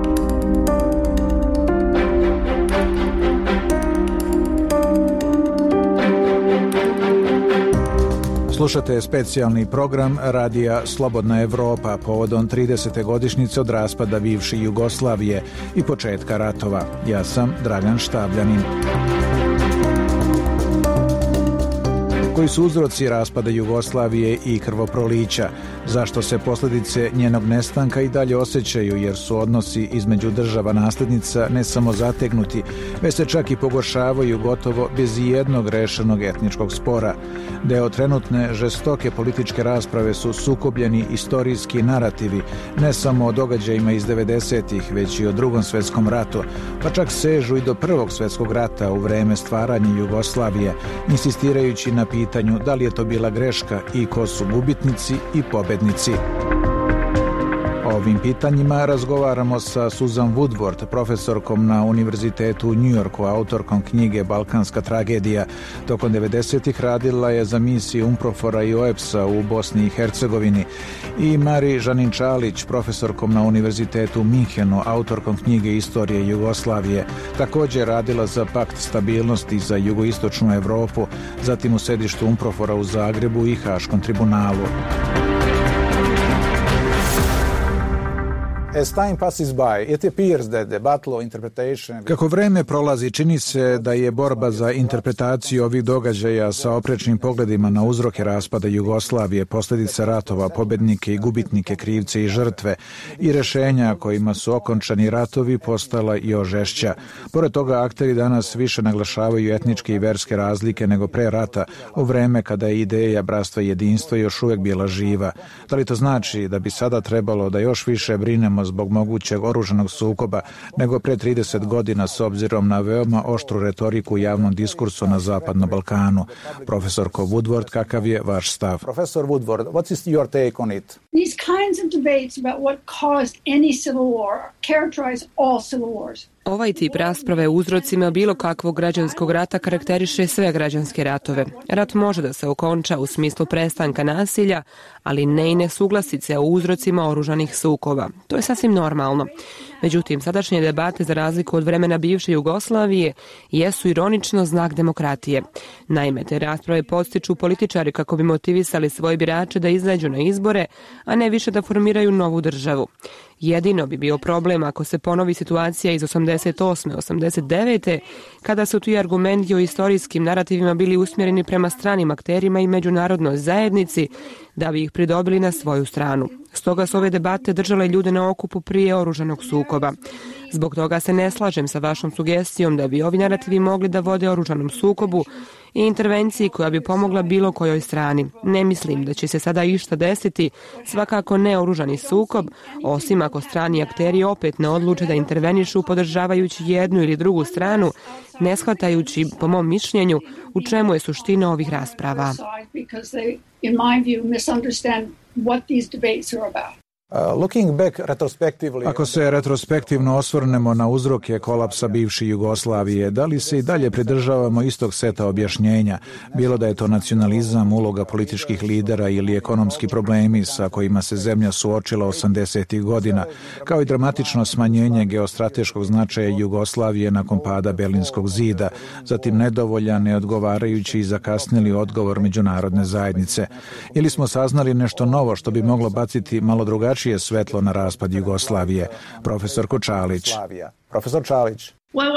Slušate specijalni program Radija Slobodna Evropa povodom 30. godišnjice od raspada bivše Jugoslavije i početka ratova. Ja sam Dragan Štabljanin. Koji su uzroci raspada Jugoslavije i krvoprolića? Zašto se posljedice njenog nestanka i dalje osjećaju, jer su odnosi između država nasljednica ne samo zategnuti, već se čak i pogoršavaju gotovo bez ijednog rešenog etničkog spora. Deo trenutne žestoke političke rasprave su sukobljeni istorijski narativi, ne samo o događajima iz 90-ih, već i o Drugom svjetskom ratu, pa čak sežu i do Prvog svjetskog rata u vreme stvaranja Jugoslavije, insistirajući na pitanju da li je to bila greška i ko su gubitnici i pobednici. O ovim pitanjima razgovaramo sa Susan Woodward, profesorkom na Univerzitetu u New Yorku, autorkom knjige Balkanska tragedija. Tokom 90-ih radila je za misiju UNPROFOR-a i OEBS-a u Bosni i Hercegovini. I Mari Žanin-Čalić, profesorkom na Univerzitetu u Minhenu, autorkom knjige Istorije Jugoslavije. Također radila za Pakt stabilnosti za jugoistočnu Evropu, zatim u sedištu UNPROFOR-a u Zagrebu i Haškom tribunalu. Kako vreme prolazi, čini se da je borba za interpretaciju ovih događaja sa oprečnim pogledima na uzroke raspada Jugoslavije, posljedice ratova, pobednike i gubitnike, krivce i žrtve i rešenja kojima su okončani ratovi postala još žešća. Pored toga, akteri danas više naglašavaju etničke i verske razlike nego pre rata, u vreme kada je ideja bratstva i jedinstva još uvek bila živa. Da li to znači da bi sada trebalo da još više brinemo zbog mogućeg oružanog sukoba nego pre 30 godina s obzirom na veoma oštru retoriku u javnom diskursu na Zapadnom Balkanu? Profesorko Woodward, kakav je vaš stav? Professor Woodward, what is your take on it? These kinds of debates about what caused any civil war characterize all civil wars. Ovaj tip rasprave o uzrocima bilo kakvog građanskog rata karakteriše sve građanske ratove. Rat može da se okonča u smislu prestanka nasilja, ali ne i nesuglasice o uzrocima oružanih sukoba. To je sasvim normalno. Međutim, sadašnje debate, za razliku od vremena bivše Jugoslavije, jesu ironično znak demokratije. Naime, te rasprave podstiču političari kako bi motivisali svoje birače da izađu na izbore, a ne više da formiraju novu državu. Jedino bi bio problem ako se ponovi situacija iz 88. 89. kada su ti argumenti o istorijskim narativima bili usmjereni prema stranim akterima i međunarodnoj zajednici da bi ih pridobili na svoju stranu. Stoga su ove debate držale ljude na okupu prije oružanog sukoba. Zbog toga se ne slažem sa vašom sugestijom da bi ovi narativi mogli da vode oružanom sukobu i intervenciji koja bi pomogla bilo kojoj strani. Ne mislim da će se sada išta desiti, svakako ne oružani sukob, osim ako strani akteri opet ne odluče da intervenišu podržavajući jednu ili drugu stranu, ne shvatajući, po mom mišljenju, u čemu je suština ovih rasprava. Ako se retrospektivno osvrnemo na uzroke kolapsa bivše Jugoslavije, da li se i dalje pridržavamo istog seta objašnjenja, bilo da je to nacionalizam, uloga političkih lidera ili ekonomski problemi sa kojima se zemlja suočila 80. godina, kao i dramatično smanjenje geostrateškog značaja Jugoslavije nakon pada Berlinskog zida, zatim nedovoljan, neodgovarajući i zakasnili odgovor međunarodne zajednice. Ili smo saznali nešto novo što bi moglo baciti malo drugačije svetlo na raspad Jugoslavije? Profesorko Čalić. Profesor Čalić.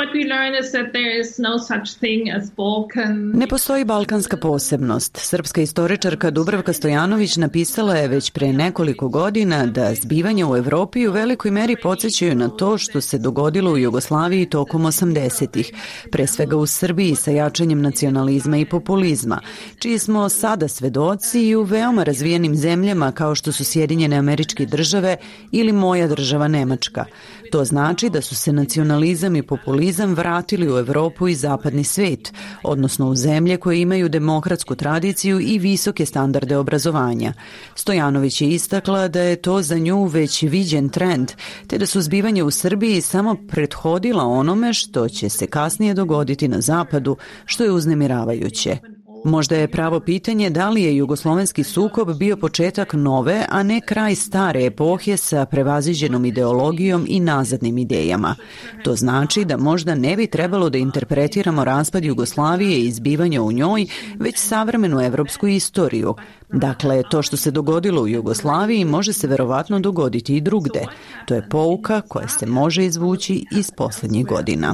Ne postoji balkanska posebnost. Srpska istoričarka Dubravka Stojanović napisala je već pre nekoliko godina da zbivanja u Evropi u velikoj meri podsjećaju na to što se dogodilo u Jugoslaviji tokom 80-ih, pre svega u Srbiji sa jačanjem nacionalizma i populizma, čiji smo sada svedoci i u veoma razvijenim zemljama kao što su Sjedinjene Američke Države ili moja država Nemačka. To znači da su se nacionalizam i populizam vratili u Evropu i zapadni svet, odnosno u zemlje koje imaju demokratsku tradiciju i visoke standarde obrazovanja. Stojanović je istakla da je to za nju već viđen trend, te da su zbivanja u Srbiji samo prethodila onome što će se kasnije dogoditi na zapadu, što je uznemiravajuće. Možda je pravo pitanje da li je jugoslovenski sukob bio početak nove, a ne kraj stare epohe sa prevaziđenom ideologijom i nazadnim idejama. To znači da možda ne bi trebalo da interpretiramo raspad Jugoslavije i zbivanja u njoj, već savremenu evropsku istoriju. Dakle, to što se dogodilo u Jugoslaviji može se verovatno dogoditi i drugde. To je pouka koja se može izvući iz posljednjih godina.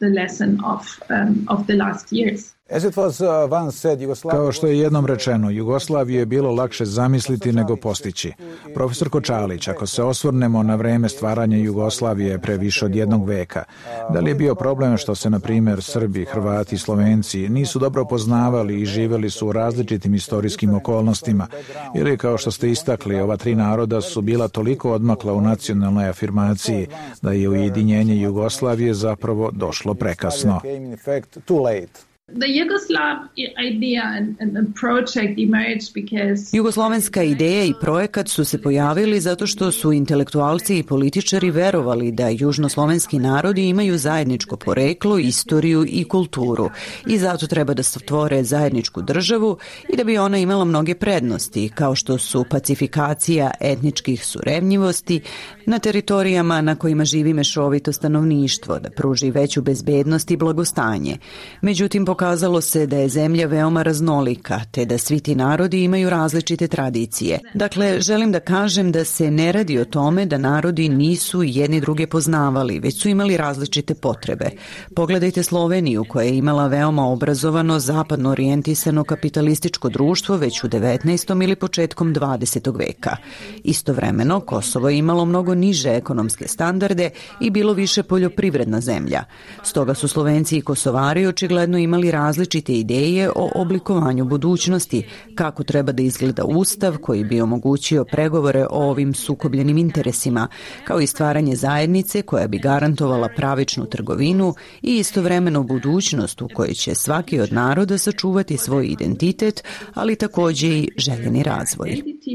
Kao što je jednom rečeno, Jugoslaviju je bilo lakše zamisliti nego postići. Profesor Čalić, ako se osvrnemo na vreme stvaranja Jugoslavije pre više od jednog veka, da li je bio problem što se, na primjer, Srbi, Hrvati i Slovenci nisu dobro poznavali i živeli su u različitim istorijskim okolnostima, ili kao što ste istakli, ova tri naroda su bila toliko odmakla u nacionalnoj afirmaciji da je ujedinjenje Jugoslavije zapravo došlo prekasno. Jugoslovenska ideja i projekat su se pojavili zato što su intelektualci i političari verovali da južnoslovenski narodi imaju zajedničko poreklo, istoriju i kulturu i zato treba da stvore zajedničku državu i da bi ona imala mnoge prednosti, kao što su pacifikacija etničkih surevnjivosti na teritorijama na kojima živi mešovito stanovništvo, da pruži veću bezbednost i blagostanje. Međutim, pokazalo se da je zemlja veoma raznolika, te da svi ti narodi imaju različite tradicije. Dakle, želim da kažem da se ne radi o tome da narodi nisu jedni druge poznavali, već su imali različite potrebe. Pogledajte Sloveniju, koja je imala veoma obrazovano, zapadno orijentisano kapitalističko društvo već u 19. ili početkom 20. veka. Istovremeno, Kosovo je imalo mnogo niže ekonomske standarde i bilo više poljoprivredna zemlja. Stoga su Slovenci i Kosovari očigledno imali različite ideje o oblikovanju budućnosti, kako treba da izgleda ustav koji bi omogućio pregovore o ovim sukobljenim interesima, kao i stvaranje zajednice koja bi garantovala pravičnu trgovinu i istovremeno budućnost u kojoj će svaki od naroda sačuvati svoj identitet, ali također i željeni razvoj.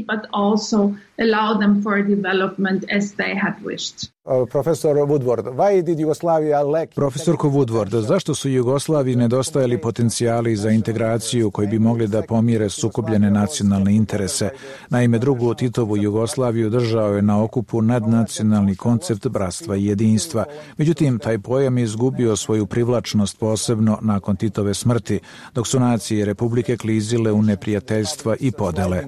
Profesorko Woodward, zašto su Jugoslaviji nedostajali potencijali za integraciju koji bi mogli da pomire sukobljene nacionalne interese? Naime, drugu Titovu Jugoslaviju držao je na okupu nadnacionalni koncept bratstva i jedinstva. Međutim, taj pojam je izgubio svoju privlačnost posebno nakon Titove smrti, dok su nacije Republike klizile u neprijateljstva i podele.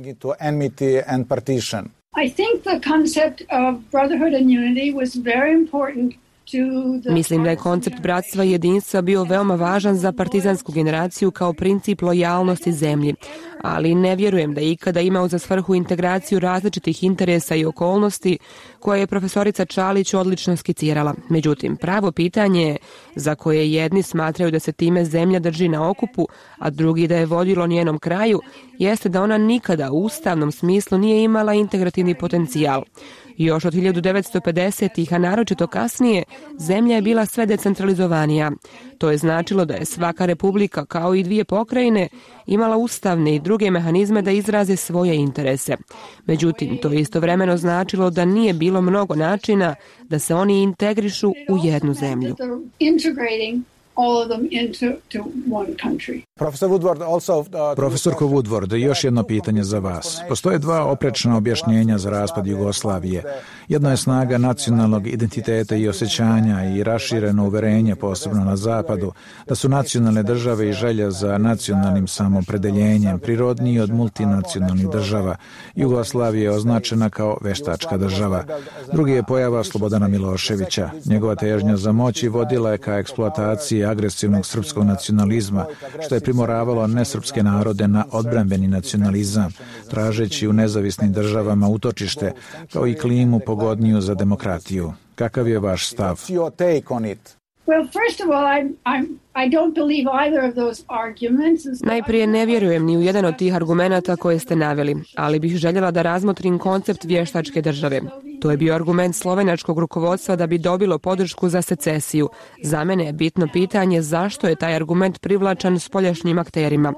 I think the concept of brotherhood and unity was very important. Mislim da je koncept bratstva i jedinstva bio veoma važan za partizansku generaciju kao princip lojalnosti zemlji, ali ne vjerujem da je ikada imao za svrhu integraciju različitih interesa i okolnosti koje je profesorica Čalić odlično skicirala. Međutim, pravo pitanje je za koje jedni smatraju da se time zemlja drži na okupu, a drugi da je vodilo njenom kraju, jeste da ona nikada u ustavnom smislu nije imala integrativni potencijal. Još od 1950-ih, a naročito kasnije, zemlja je bila sve decentralizovanija. To je značilo da je svaka republika, kao i dvije pokrajine, imala ustavne i druge mehanizme da izraze svoje interese. Međutim, to je istovremeno značilo da nije bilo mnogo načina da se oni integrišu u jednu zemlju. All of them into one country. Profesorko Woodward, još jedno pitanje za vas. Postoje dva oprečna objašnjenja za raspad Jugoslavije. Jedno je snaga nacionalnog identiteta i osjećanja i rašireno uverenje, posebno na zapadu, da su nacionalne države i želja za nacionalnim samopredeljenjem prirodniji od multinacionalnih država. Jugoslavija je označena kao veštačka država. Drugi je pojava Slobodana Miloševića. Njegova težnja za moći vodila je ka eksploataciji agresivnog srpskog nacionalizma, što je primoravalo nesrpske narode na odbrambeni nacionalizam, tražeći u nezavisnim državama utočište, kao i klimu pogodniju za demokratiju. Kakav je vaš stav? Well, first of all, I don't believe either of those arguments. Najprije ne vjerujem ni u jedan od tih argumenata koje ste naveli, ali bih željela da razmotrim koncept vještačke države. To je bio argument slovenačkog rukovodstva da bi dobilo podršku za secesiju. Za mene je bitno pitanje zašto je taj argument privlačan spoljašnjim akterima.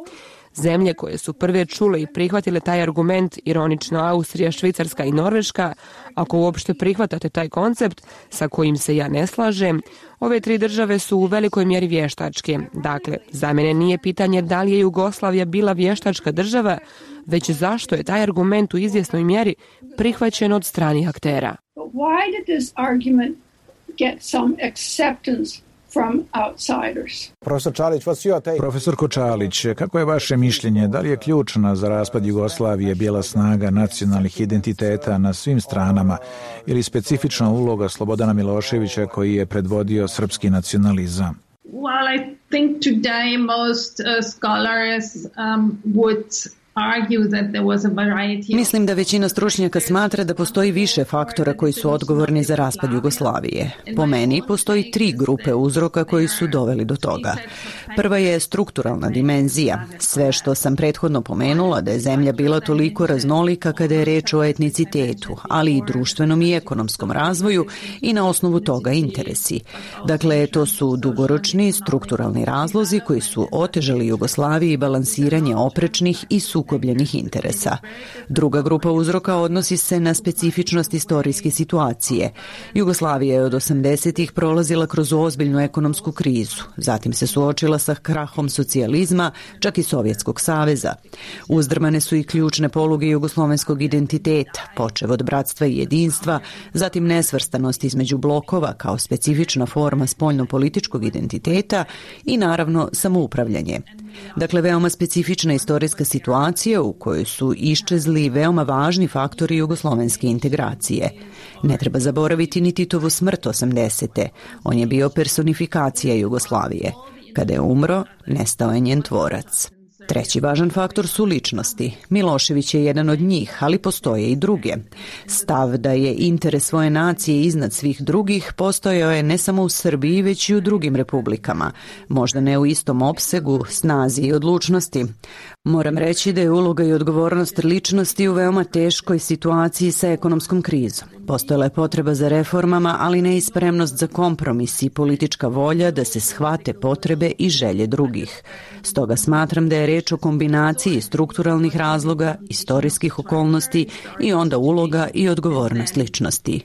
Zemlje koje su prve čule i prihvatile taj argument, ironično Austrija, Švicarska i Norveška, ako uopšte prihvatate taj koncept sa kojim se ja ne slažem, ove 3 države su u velikoj mjeri vještačke. Dakle, za mene nije pitanje da li je Jugoslavija bila vještačka država, već zašto je taj argument u izvjesnoj mjeri prihvaćen od stranih aktera. Why did this argument get some acceptance from outsiders? Profesorko Čalić, kako je vaše mišljenje? Da li je ključna za raspad Jugoslavije bijela snaga nacionalnih identiteta na svim stranama ili specifična uloga Slobodana Miloševića koji je predvodio srpski nacionalizam? Well, I think today most scholars would Mislim da većina stručnjaka smatra da postoji više faktora koji su odgovorni za raspad Jugoslavije. Po meni postoji 3 grupe uzroka koji su doveli do toga. Prva je strukturalna dimenzija. Sve što sam prethodno pomenula da je zemlja bila toliko raznolika kada je reč o etnicitetu, ali i društvenom i ekonomskom razvoju i na osnovu toga interesi. Dakle, to su dugoročni strukturalni razlozi koji su otežali Jugoslaviji balansiranje oprečnih i sukobljenih interesa. Druga grupa uzroka odnosi se na specifičnost istorijske situacije. Jugoslavija je od 80-ih prolazila kroz ozbiljnu ekonomsku krizu. Zatim se suočila sa krahom socijalizma, čak i Sovjetskog saveza. Uzdrmane su i ključne poluge jugoslovenskog identiteta, počev od bratstva i jedinstva, zatim nesvrstanost između blokova kao specifična forma spoljno-političkog identiteta i naravno samoupravljanje. Dakle, veoma specifična istorijska situacija u kojoj su iščezli veoma važni faktori jugoslovenske integracije. Ne treba zaboraviti ni Titovu smrt 80. On je bio personifikacija Jugoslavije. Kada je umro, nestao je njen tvorac. Treći važan faktor su ličnosti. Milošević je jedan od njih, ali postoje i druge. Stav da je interes svoje nacije iznad svih drugih postojao je ne samo u Srbiji, već i u drugim republikama. Možda ne u istom opsegu, snazi i odlučnosti. Moram reći da je uloga i odgovornost ličnosti u veoma teškoj situaciji sa ekonomskom krizom. Postojala je potreba za reformama, ali ne i spremnost za kompromis i politička volja da se shvate potrebe i želje drugih. Stoga smatram da je reč o kombinaciji strukturalnih razloga, istorijskih okolnosti i onda uloga i odgovornost ličnosti.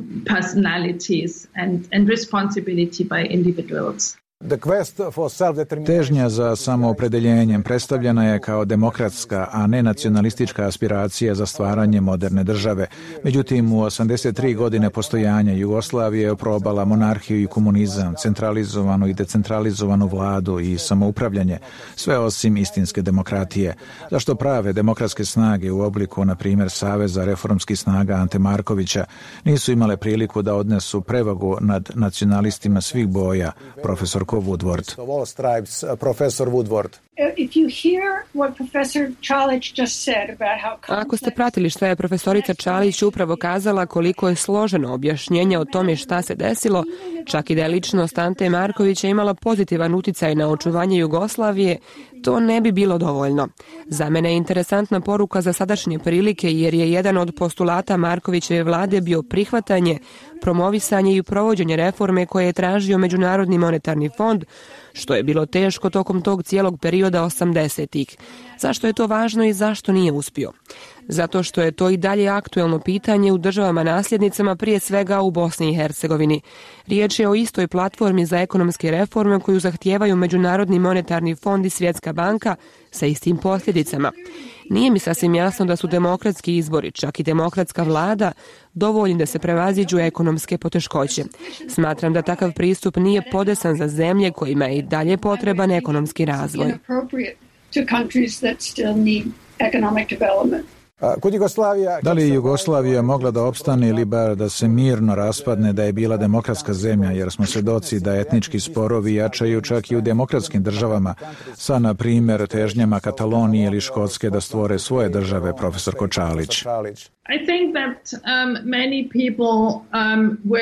Težnja za samoopredeljenjem predstavljena je kao demokratska, a ne nacionalistička aspiracija za stvaranje moderne države. Međutim, u 83 godine postojanja Jugoslavije je oprobala monarhiju i komunizam, centralizovanu i decentralizovanu vladu i samoupravljanje, sve osim istinske demokratije. Zašto prave demokratske snage u obliku, na primjer, Saveza reformskih snaga Ante Markovića, nisu imale priliku da odnesu prevagu nad nacionalistima svih boja, profesor Woodward. Ako ste pratili što je profesorica Čalić upravo kazala koliko je složeno objašnjenje o tome šta se desilo, čak i da je ličnost Ante Markovića imala pozitivan uticaj na očuvanje Jugoslavije, to ne bi bilo dovoljno. Za mene je interesantna poruka za sadašnje prilike jer je jedan od postulata Markovićeve vlade bio prihvatanje, promovisanje i provođenje reforme koje je tražio Međunarodni monetarni fond, što je bilo teško tokom tog cijelog perioda 80-ih. Zašto je to važno i zašto nije uspio? Zato što je to i dalje aktuelno pitanje u državama nasljednicama, prije svega u Bosni i Hercegovini. Riječ je o istoj platformi za ekonomske reforme koju zahtijevaju Međunarodni monetarni fond i Svjetska banka sa istim posljedicama. Nije mi sasvim jasno da su demokratski izbori, čak i demokratska vlada, dovoljni da se prevaziđu ekonomske poteškoće. Smatram da takav pristup nije podesan za zemlje kojima je i dalje potreban ekonomski razvoj. Da li je Jugoslavija mogla da opstane ili bar da se mirno raspadne da je bila demokratska zemlja, jer smo svjedoci da etnički sporovi jačaju čak i u demokratskim državama, sa, na primjer, težnjama Katalonije ili Škotske da stvore svoje države, profesor Čalić. I think that many people were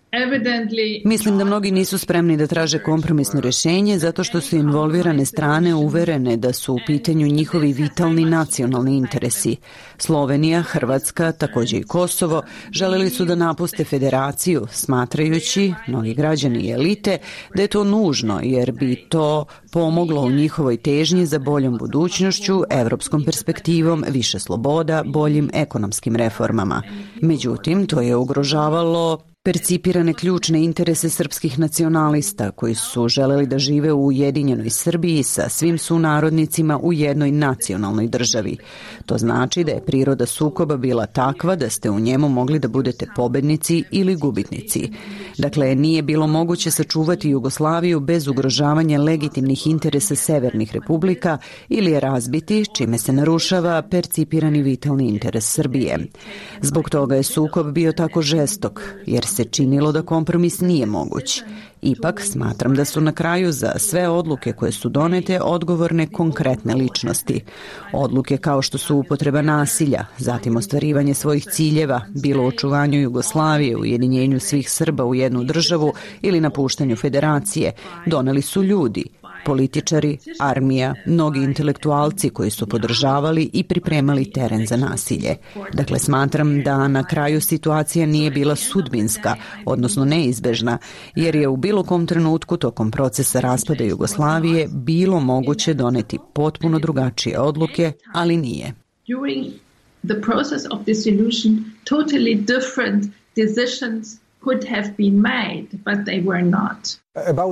Mislim da mnogi nisu spremni da traže kompromisno rješenje zato što su involvirane strane uverene da su u pitanju njihovi vitalni nacionalni interesi. Slovenija, Hrvatska, također i Kosovo želeli su da napuste federaciju, smatrajući, mnogi građani i elite, da je to nužno jer bi to pomoglo u njihovoj težnji za boljom budućnošću, evropskom perspektivom, više sloboda, boljim ekonomskim reformama. Međutim, to je ugrožavalo percipirane ključne interese srpskih nacionalista koji su želeli da žive u ujedinjenoj Srbiji sa svim sunarodnicima u jednoj nacionalnoj državi. To znači da je priroda sukoba bila takva da ste u njemu mogli da budete pobednici ili gubitnici. Dakle, nije bilo moguće sačuvati Jugoslaviju bez ugrožavanja legitimnih interesa severnih republika ili je razbiti, čime se narušava percipirani vitalni interes Srbije. Zbog toga je sukob bio tako žestok, jer se činilo da kompromis nije moguć. Ipak, smatram da su na kraju za sve odluke koje su donete odgovorne konkretne ličnosti. Odluke kao što su upotreba nasilja, zatim ostvarivanje svojih ciljeva, bilo u očuvanju Jugoslavije, ujedinjenju svih Srba u jednu državu ili napuštanju federacije, doneli su ljudi, političari, armija, mnogi intelektualci koji su podržavali i pripremali teren za nasilje. Dakle, smatram da na kraju situacija nije bila sudbinska, odnosno neizbežna, jer je u bilo kom trenutku tokom procesa raspada Jugoslavije bilo moguće doneti potpuno drugačije odluke, ali nije. During the process of dissolution, totally different decisions could have been made, but they were not.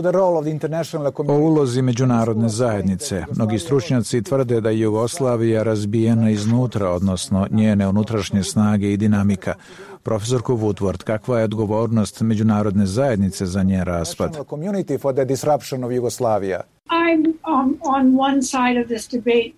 O ulozi međunarodne zajednice. Mnogi stručnjaci tvrde da je Jugoslavija razbijena iznutra, odnosno njene unutrašnje snage i dinamika. Profesorko Woodward, kakva je odgovornost međunarodne zajednice za njen raspad? I'm on one side of this debate.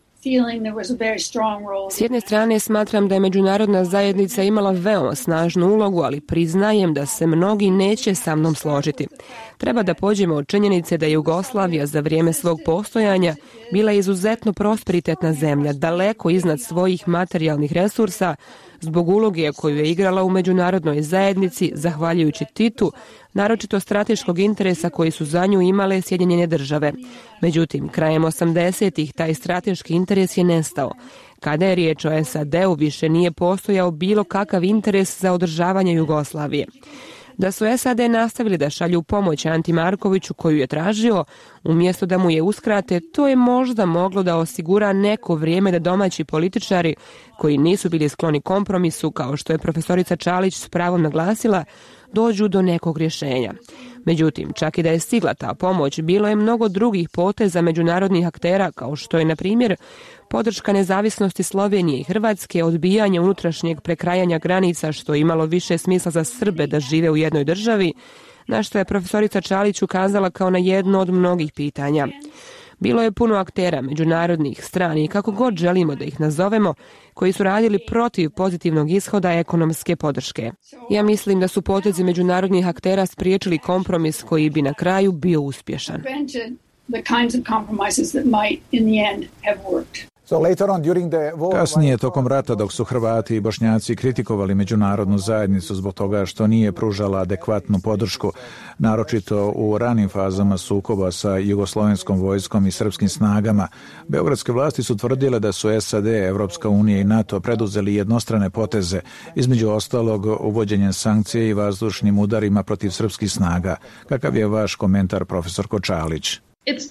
S jedne strane smatram da je međunarodna zajednica imala veoma snažnu ulogu, ali priznajem da se mnogi neće sa mnom složiti. Treba da pođemo od činjenice da je Jugoslavija za vrijeme svog postojanja bila izuzetno prosperitetna zemlja, daleko iznad svojih materijalnih resursa, zbog uloge koju je igrala u međunarodnoj zajednici, zahvaljujući Titu, naročito strateškog interesa koji su za nju imale Sjedinjene države. Međutim, krajem 80-ih taj strateški interes je nestao. Kada je riječ o SAD-u, više nije postojao bilo kakav interes za održavanje Jugoslavije. Da su SAD nastavili da šalju pomoć Anti Markoviću koju je tražio, umjesto da mu je uskrate, to je možda moglo da osigura neko vrijeme da domaći političari, koji nisu bili skloni kompromisu, kao što je profesorica Čalić s pravom naglasila, dođu do nekog rješenja. Međutim, čak i da je stigla ta pomoć, bilo je mnogo drugih poteza međunarodnih aktera, kao što je, na primjer, podrška nezavisnosti Slovenije i Hrvatske, odbijanje unutrašnjeg prekrajanja granica, što je imalo više smisla za Srbe da žive u jednoj državi, na što je profesorica Čalić ukazala kao na jedno od mnogih pitanja. Bilo je puno aktera, međunarodnih, strani, kako god želimo da ih nazovemo, koji su radili protiv pozitivnog ishoda ekonomske podrške. Ja mislim da su potezi međunarodnih aktera spriječili kompromis koji bi na kraju bio uspješan. Kasnije, tokom rata, dok su Hrvati i Bošnjaci kritikovali međunarodnu zajednicu zbog toga što nije pružala adekvatnu podršku, naročito u ranim fazama sukoba sa jugoslovenskom vojskom i srpskim snagama, beogradske vlasti su tvrdile da su SAD, Evropska unija i NATO preduzeli jednostrane poteze, između ostalog uvođenjem sankcija i vazdušnim udarima protiv srpskih snaga. Kakav je vaš komentar, profesorko Čalić?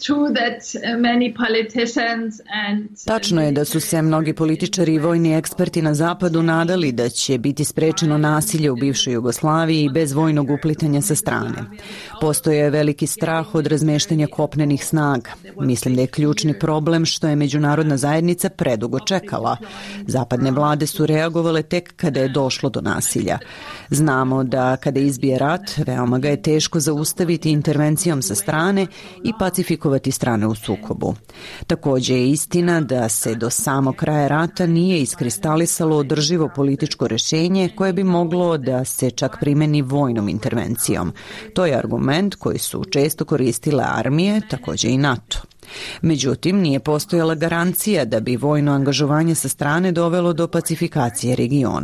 Tačno je da su se mnogi političari i vojni eksperti na zapadu nadali da će biti sprečeno nasilje u bivšoj Jugoslaviji bez vojnog uplitanja sa strane. Postoje je veliki strah od razmeštanja kopnenih snaga. Mislim da je ključni problem što je međunarodna zajednica predugo čekala. Zapadne vlade su reagovale tek kada je došlo do nasilja. Znamo da kada izbije rat, veoma ga je teško zaustaviti intervencijom sa strane i pacifikovati strane u sukobu. Također je istina da se do samog kraja rata nije iskristalisalo održivo političko rješenje koje bi moglo da se čak primeni vojnom intervencijom. To je argument koji su često koristile armije, također i NATO. Međutim, nije postojala garancija da bi vojno angažovanje sa strane dovelo do pacifikacije regiona.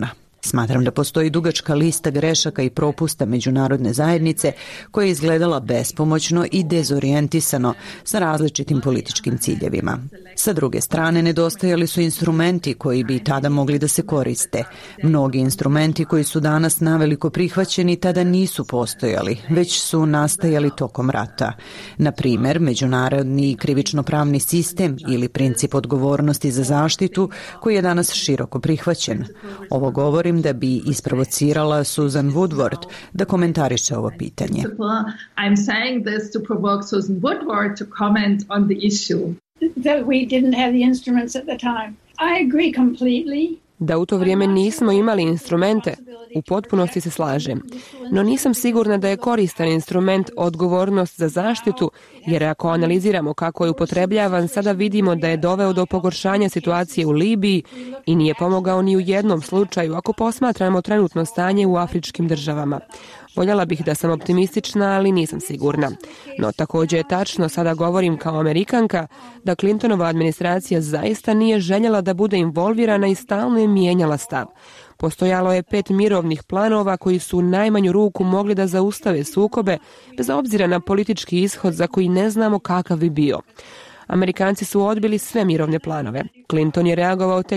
Smatram da postoji dugačka lista grešaka i propusta međunarodne zajednice koja je izgledala bespomoćno i dezorijentisano sa različitim političkim ciljevima. Sa druge strane, nedostajali su instrumenti koji bi tada mogli da se koriste. Mnogi instrumenti koji su danas naveliko prihvaćeni tada nisu postojali, već su nastajali tokom rata. Na primer, međunarodni krivično-pravni sistem ili princip odgovornosti za zaštitu koji je danas široko prihvaćen. Ovo govorim da bi isprovocirala Susan Woodward da komentariše ovo pitanje. I'm saying this to provoke Susan Woodward to comment on the issue. That we didn't have the instruments at the time. I agree completely. Da u to vrijeme nismo imali instrumente, u potpunosti se slažem. No nisam sigurna da je koristan instrument odgovornost za zaštitu, jer ako analiziramo kako je upotrebljavan, sada vidimo da je doveo do pogoršanja situacije u Libiji i nije pomogao ni u jednom slučaju ako posmatramo trenutno stanje u afričkim državama. Voljela bih da sam optimistična, ali nisam sigurna. No također je tačno, sada govorim kao Amerikanka, da Clintonova administracija zaista nije željela da bude involvirana i stalno je mijenjala stav. Postojalo je 5 mirovnih planova koji su u najmanju ruku mogli da zaustave sukobe, bez obzira na politički ishod za koji ne znamo kakav bi bio. Amerikanci su odbili sve mirovne planove. Clinton je reagovao tek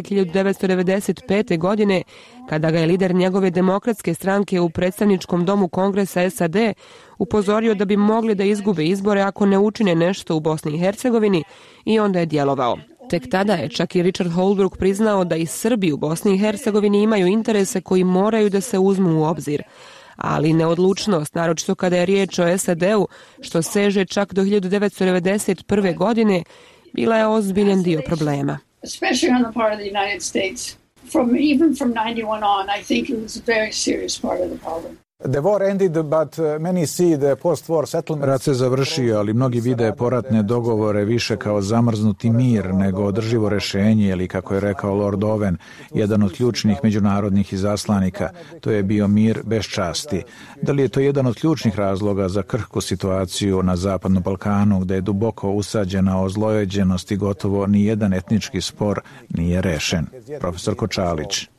1995. godine, kada ga je lider njegove demokratske stranke u predstavničkom domu Kongresa SAD upozorio da bi mogli da izgube izbore ako ne učine nešto u Bosni i Hercegovini, i onda je djelovao. Tek tada je čak i Richard Holbrooke priznao da i Srbi u Bosni i Hercegovini imaju interese koji moraju da se uzmu u obzir. Ali neodlučnost, naročito kada je riječ o SAD-u, što seže čak do 1991. godine, bila je ozbiljan dio problema. Especially on the part of the United States. From 91 on, I think it was a very serious part of the problem. The war ended, but many see the post-war settlement. Rat se završio, ali mnogi vide poratne dogovore više kao zamrznuti mir nego održivo rješenje, ili kako je rekao Lord Owen, jedan od ključnih međunarodnih izaslanika, to je bio mir bez časti. Da li je to jedan od ključnih razloga za krhku situaciju na Zapadnom Balkanu, gde je duboko usađena ozlojeđenost i gotovo ni jedan etnički spor nije rešen? Profesor Kočalić.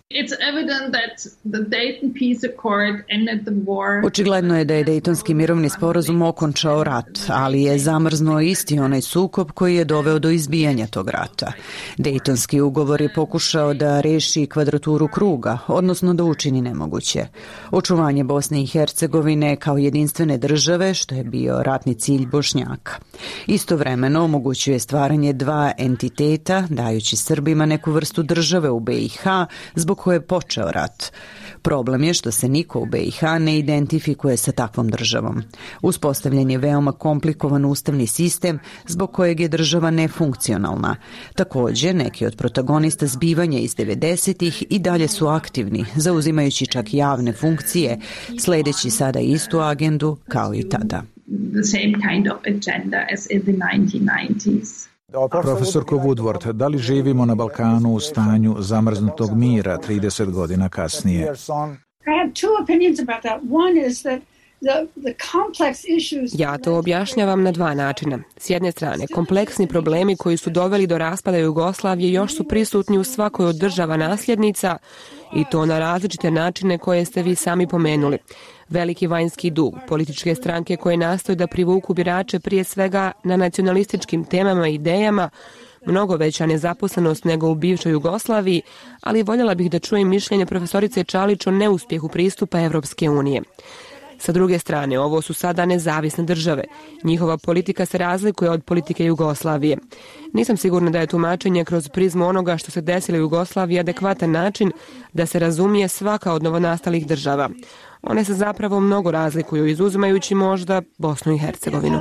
Očigledno je da je Dejtonski mirovni sporazum okončao rat, ali je zamrznuo isti onaj sukob koji je doveo do izbijanja tog rata. Dejtonski ugovor je pokušao da reši kvadraturu kruga, odnosno da učini nemoguće. Očuvanje Bosne i Hercegovine kao jedinstvene države, što je bio ratni cilj Bošnjaka. Istovremeno omogućuje stvaranje 2 entiteta, dajući Srbima neku vrstu države u BiH, zbog koje je počeo rat. Problem je što se niko u BiH ne identifikuje sa takvom državom. Uspostavljen je veoma komplikovan ustavni sistem zbog kojeg je država nefunkcionalna. Također, neki od protagonista zbivanja iz 90-ih i dalje su aktivni, zauzimajući čak javne funkcije, sledeći sada istu agendu kao i tada. The same kind of agenda as in the 1990s. Profesorko Woodward, da li živimo na Balkanu u stanju zamrznutog mira 30 godina kasnije? I have 2 opinions about that. One is that the complex issues. Ja to objašnjavam na 2 načina. S jedne strane, kompleksni problemi koji su doveli do raspada Jugoslavije još su prisutni u svakoj od država nasljednica, i to na različite načine koje ste vi sami pomenuli. Veliki vanjski dug, političke stranke koje nastoje da privuku birače prije svega na nacionalističkim temama i idejama, mnogo veća nezaposlenost nego u bivšoj Jugoslaviji, ali voljela bih da čujem mišljenje profesorice Čalić o neuspjehu pristupa Evropske unije. Sa druge strane, ovo su sada nezavisne države. Njihova politika se razlikuje od politike Jugoslavije. Nisam sigurna da je tumačenje kroz prizmu onoga što se desilo u Jugoslaviji adekvatan način da se razumije svaka od novonastalih država. One se zapravo mnogo razlikuju, izuzimajući možda Bosnu i Hercegovinu.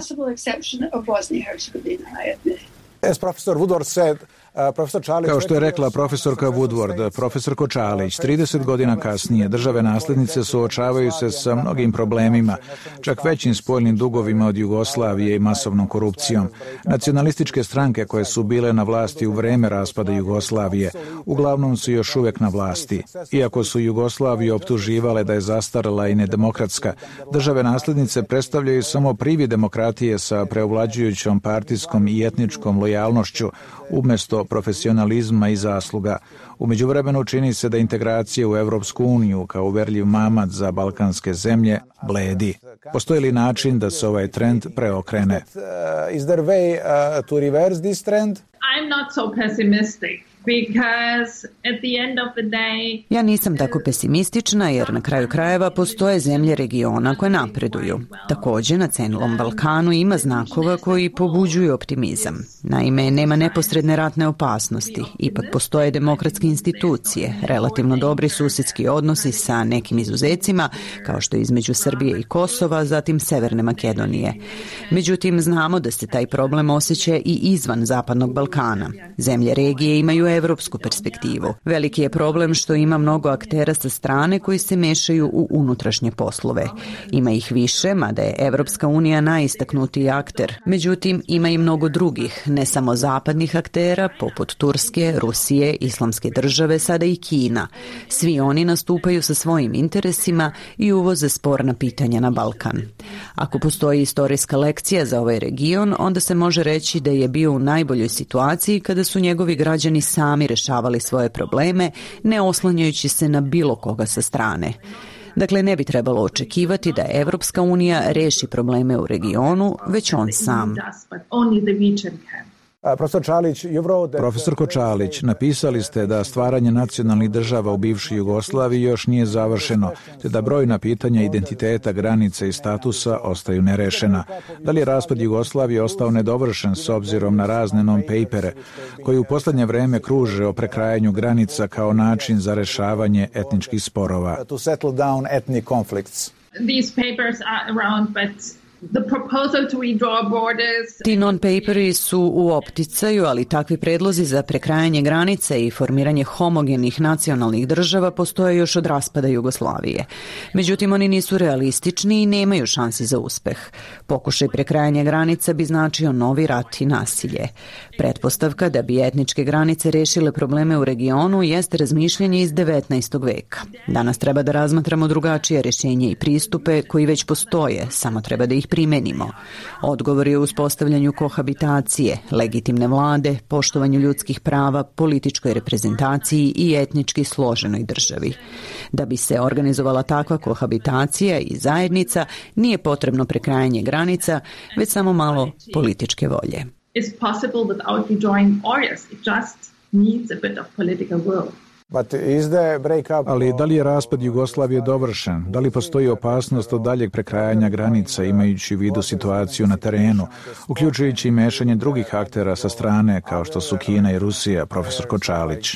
As Professor Woodward said, kao što je rekla profesorka Woodward, profesor Kočalić, 30 godina kasnije države nasljednice suočavaju se sa mnogim problemima, čak većim spoljnim dugovima od Jugoslavije i masovnom korupcijom. Nacionalističke stranke koje su bile na vlasti u vreme raspada Jugoslavije uglavnom su još uvijek na vlasti. Iako su Jugoslaviju optuživale da je zastarela i nedemokratska, države nasljednice predstavljaju samo privid demokratije sa preovlađujućom partijskom i etničkom lojalnošću umjesto profesionalizma i zasluga. U međuvremenu čini se da integracija u Evropsku uniju kao uverljiv mamac za balkanske zemlje bledi. Postoji li način da se ovaj trend preokrene? Is there a way to reverse this trend? I'm not so pessimistic. Because at the end of the day... Ja nisam tako pesimistična jer na kraju krajeva postoje zemlje regiona koje napreduju. Također na cenilom Balkanu ima znakova koji pobuđuju optimizam. Naime, nema neposredne ratne opasnosti. Ipak postoje demokratske institucije, relativno dobri susjedski odnosi sa nekim izuzecima, kao što je između Srbije i Kosova, zatim Severne Makedonije. Međutim, znamo da se taj problem osjeća i izvan Zapadnog Balkana. Zemlje regije imaju evropsku perspektivu. Veliki je problem što ima mnogo aktera sa strane koji se mešaju u unutrašnje poslove. Ima ih više, mada je Evropska unija najistaknutiji akter. Međutim, ima i mnogo drugih, ne samo zapadnih aktera, poput Turske, Rusije, Islamske države, sada i Kina. Svi oni nastupaju sa svojim interesima i uvoze sporna pitanja na Balkan. Ako postoji istorijska lekcija za ovaj region, onda se može reći da je bio u najboljoj situaciji kada su njegovi građani sami rešavali svoje probleme, ne oslanjajući se na bilo koga sa strane. Dakle, ne bi trebalo očekivati da Evropska unija reši probleme u regionu, već on sam. Profesor Kočalić, napisali ste da stvaranje nacionalnih država u bivšoj Jugoslaviji još nije završeno, te da brojna pitanja identiteta, granice i statusa ostaju nerešena. Da li je raspad Jugoslavije ostao nedovršen s obzirom na razne non-papere, koji u posljednje vreme kruže o prekrajanju granica kao način za rešavanje etničkih sporova? These papers are around, but the proposal to redraw borders... Ti non-paperi su u opticaju, ali takvi predlozi za prekrajanje granice i formiranje homogenih nacionalnih država postoje još od raspada Jugoslavije. Međutim, oni nisu realistični i nemaju šansi za uspeh. Pokušaj prekrajanja granica bi značio novi rat i nasilje. Pretpostavka da bi etničke granice rešile probleme u regionu jeste razmišljanje iz 19. veka. Danas treba da razmatramo drugačije rješenje i pristupe koji već postoje, samo treba da ih primenimo. Odgovor je u uspostavljanju kohabitacije, legitimne vlade, poštovanju ljudskih prava, političkoj reprezentaciji i etnički složenoj državi. Da bi se organizovala takva kohabitacija i zajednica, nije potrebno prekrajanje granica, već samo malo političke volje. Is possible without redrawing borders. It just needs a bit of political will. Ali da li je raspad Jugoslavije dovršen? Da li postoji opasnost od daljeg prekrajanja granica imajući u vidu situaciju na terenu, uključujući i mešanje drugih aktera sa strane kao što su Kina i Rusija, profesor Kočalić?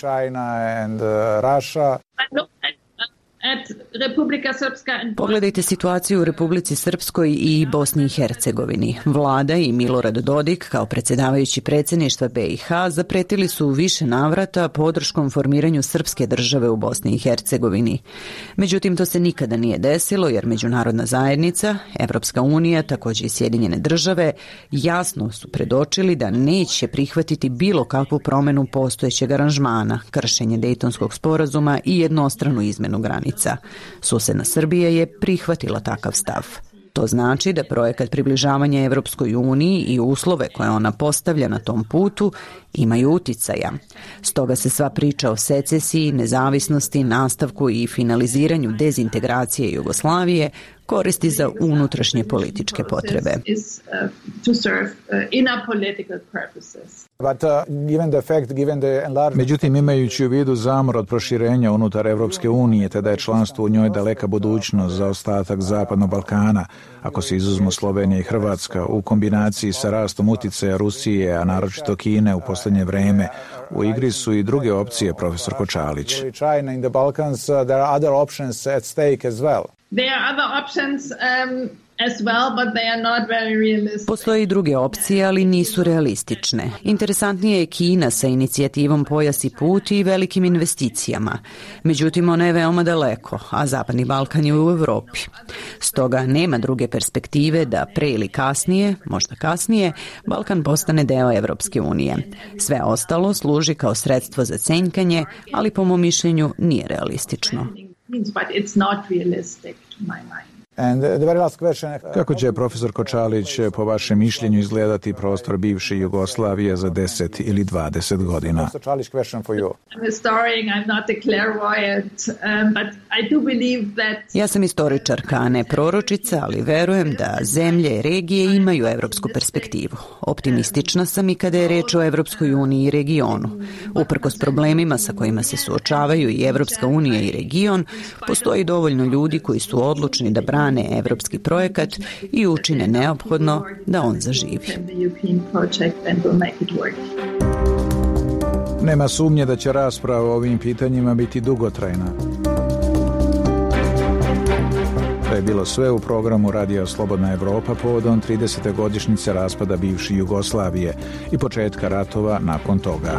Pogledajte situaciju u Republici Srpskoj i Bosni i Hercegovini. Vlada i Milorad Dodik, kao predsjedavajući predsjedništva BiH, zapretili su više navrata podrškom formiranju srpske države u Bosni i Hercegovini. Međutim, to se nikada nije desilo jer međunarodna zajednica, Evropska unija, također i Sjedinjene države, jasno su predočili da neće prihvatiti bilo kakvu promjenu postojećeg aranžmana, kršenje Dejtonskog sporazuma i jednostranu izmenu granica. Susjedna Srbija je prihvatila takav stav. To znači da projekat približavanja Evropskoj uniji i uslove koje ona postavlja na tom putu imaju uticaja. Stoga se sva priča o secesiji, nezavisnosti, nastavku i finaliziranju dezintegracije Jugoslavije koristi za unutrašnje političke potrebe. Međutim, imajući u vidu zamor od proširenja unutar Evropske unije, te da je članstvo u njoj daleka budućnost za ostatak Zapadnog Balkana, ako se izuzmu Slovenija i Hrvatska, u kombinaciji sa rastom uticaja Rusije, a naročito Kine u posljednje vreme, u igri su i druge opcije, profesor Kočalić. There are other options as well, but they are not very realistic. Postoje i druge opcije, ali nisu realistične. Interesantnije je Kina sa inicijativom Pojas i put i velikim investicijama. Međutim, ona je veoma daleko, a Zapadni Balkan je u Europi. Stoga nema druge perspektive da pre ili kasnije, možda kasnije, Balkan postane deo Evropske unije. Sve ostalo služi kao sredstvo za cenjkanje, ali po mom mišljenju nije realistično. But it's not realistic to my mind. Kako će, profesor Kočalić, po vašem mišljenju izgledati prostor bivše Jugoslavije za 10 ili 20 godina? Ja sam istoričarka, a ne proročica, ali verujem da zemlje i regije imaju evropsku perspektivu. Optimistična sam i kada je reč o Evropskoj uniji i regionu. Uprkos problemima sa kojima se suočavaju i Evropska unija i region, postoji dovoljno ljudi koji su odlučni da brane evropski projekat i učine neophodno da on zaživi. Nema sumnje da će rasprava o ovim pitanjima biti dugotrajna. To je bilo sve u programu Radija Slobodna Evropa povodom 30. godišnjice raspada bivše Jugoslavije i početka ratova nakon toga.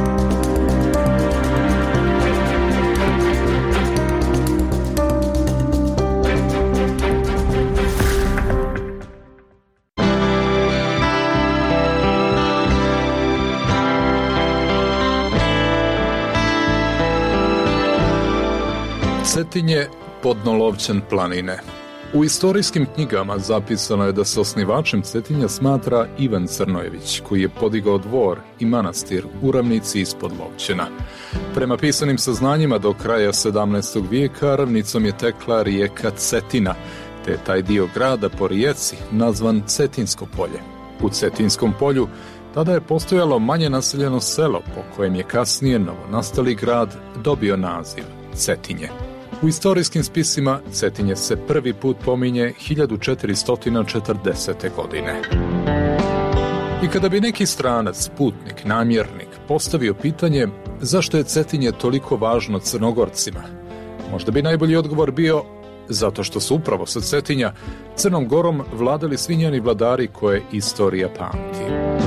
Cetinje, podnolovćan planine. U istorijskim knjigama zapisano je da se osnivačem Cetinja smatra Ivan Crnojević, koji je podigao dvor i manastir u ravnici ispod Lovćena. Prema pisanim saznanjima do kraja 17. vijeka ravnicom je tekla rijeka Cetina, te je taj dio grada po rijeci nazvan Cetinsko polje. U Cetinskom polju tada je postojalo manje naseljeno selo po kojem je kasnije novonastali grad dobio naziv Cetinje. U istorijskim spisima Cetinje se prvi put pominje 1440. godine. I kada bi neki stranac, putnik, namjernik postavio pitanje zašto je Cetinje toliko važno Crnogorcima, možda bi najbolji odgovor bio zato što su upravo sa Cetinja Crnom Gorom vladali svi njeni vladari koje istorija pamti.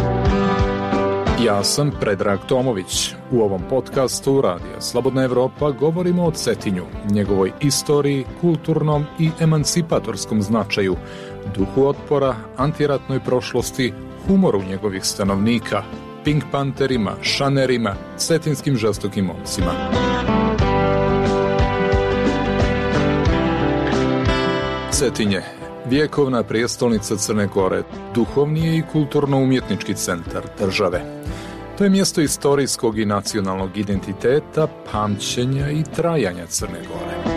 Ja sam Predrag Tomović. U ovom podcastu Radija Slobodna Evropa govorimo o Cetinju, njegovoj istoriji, kulturnom i emancipatorskom značaju, duhu otpora, antiratnoj prošlosti, humoru njegovih stanovnika, Pink Panterima, šanerima, cetinskim žestokim momcima. Cetinje, vjekovna prijestolnica Crne Gore, duhovni je i kulturno-umjetnički centar države. To je mjesto istorijskog i nacionalnog identiteta, pamćenja i trajanja Crne Gore.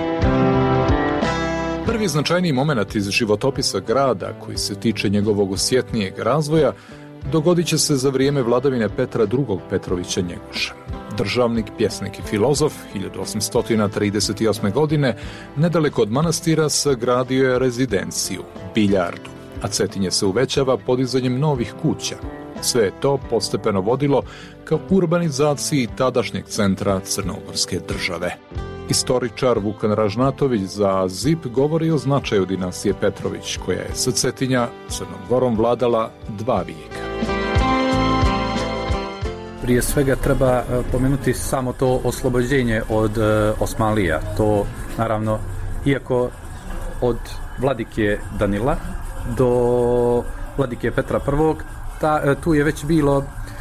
Prvi značajniji moment iz životopisa grada, koji se tiče njegovog osjetnijeg razvoja, dogodit će se za vrijeme vladavine Petra II. Petrovića Njegoša. Državnik, pjesnik i filozof, 1838. godine, nedaleko od manastira sagradio je rezidenciju, biljardu, a Cetinje se uvećava podizanjem novih kuća. Sve je to postepeno vodilo ka urbanizaciji tadašnjeg centra Crnogorske države. Istoričar Vukan Ražnatović za ZIP govori o značaju dinastije Petrović, koja je sa Cetinja Crnom Gorom vladala 2 vijeka. Prije svega treba pomenuti samo to oslobođenje od Osmanlija. To naravno, iako od vladike Danila do vladike Petra I, tu je već bilo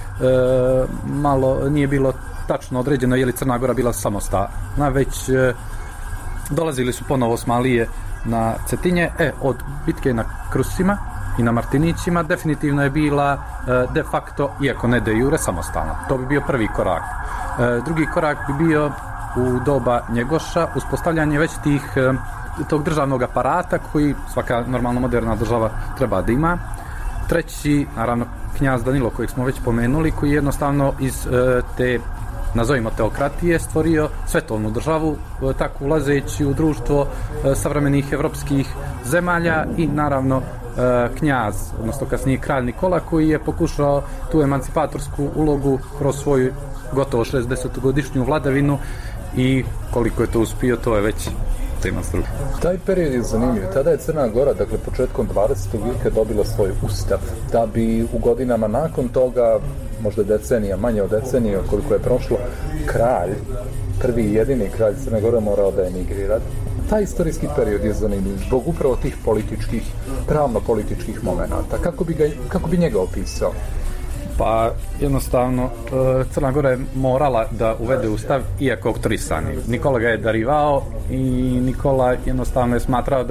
malo, nije bilo tačno određeno je li Crna Gora bila samostalna, već dolazili su ponovo Osmanlije na Cetinje. Od bitke na Krusima i na Martinićima definitivno je bila de facto, iako ne de jure, samostalna. To bi bio prvi korak. Drugi korak bi bio u doba Njegoša uspostavljanje već tog državnog aparata koji svaka normalno moderna država treba da ima. Treći, naravno, knjaz Danilo, kojeg smo već pomenuli, koji je jednostavno iz te, nazovimo, teokratije stvorio svetovnu državu, tako ulazeći u društvo savremenih evropskih zemalja i naravno knjaz, odnosno kasnije kralj Nikola, koji je pokušao tu emancipatorsku ulogu kroz svoju gotovo 60-godišnju vladavinu i koliko je to uspio, to je već tema struka. Taj period je zanimljiv. Tada je Crna Gora, dakle početkom 20. vijeka, dobila svoj ustav, da bi u godinama nakon toga, možda decenija, manje od decenije koliko je prošlo, kralj, prvi i jedini kralj Crne Gore morao da emigrira. Taj istorijski period je zanimljiv zbog upravo tih političkih, pravno-političkih momenata. Kako bi njega opisao? Pa jednostavno Crna Gora je morala da uvede ustav iako auktorisani. Nikola ga je darivao i Nikola jednostavno je smatrao da je on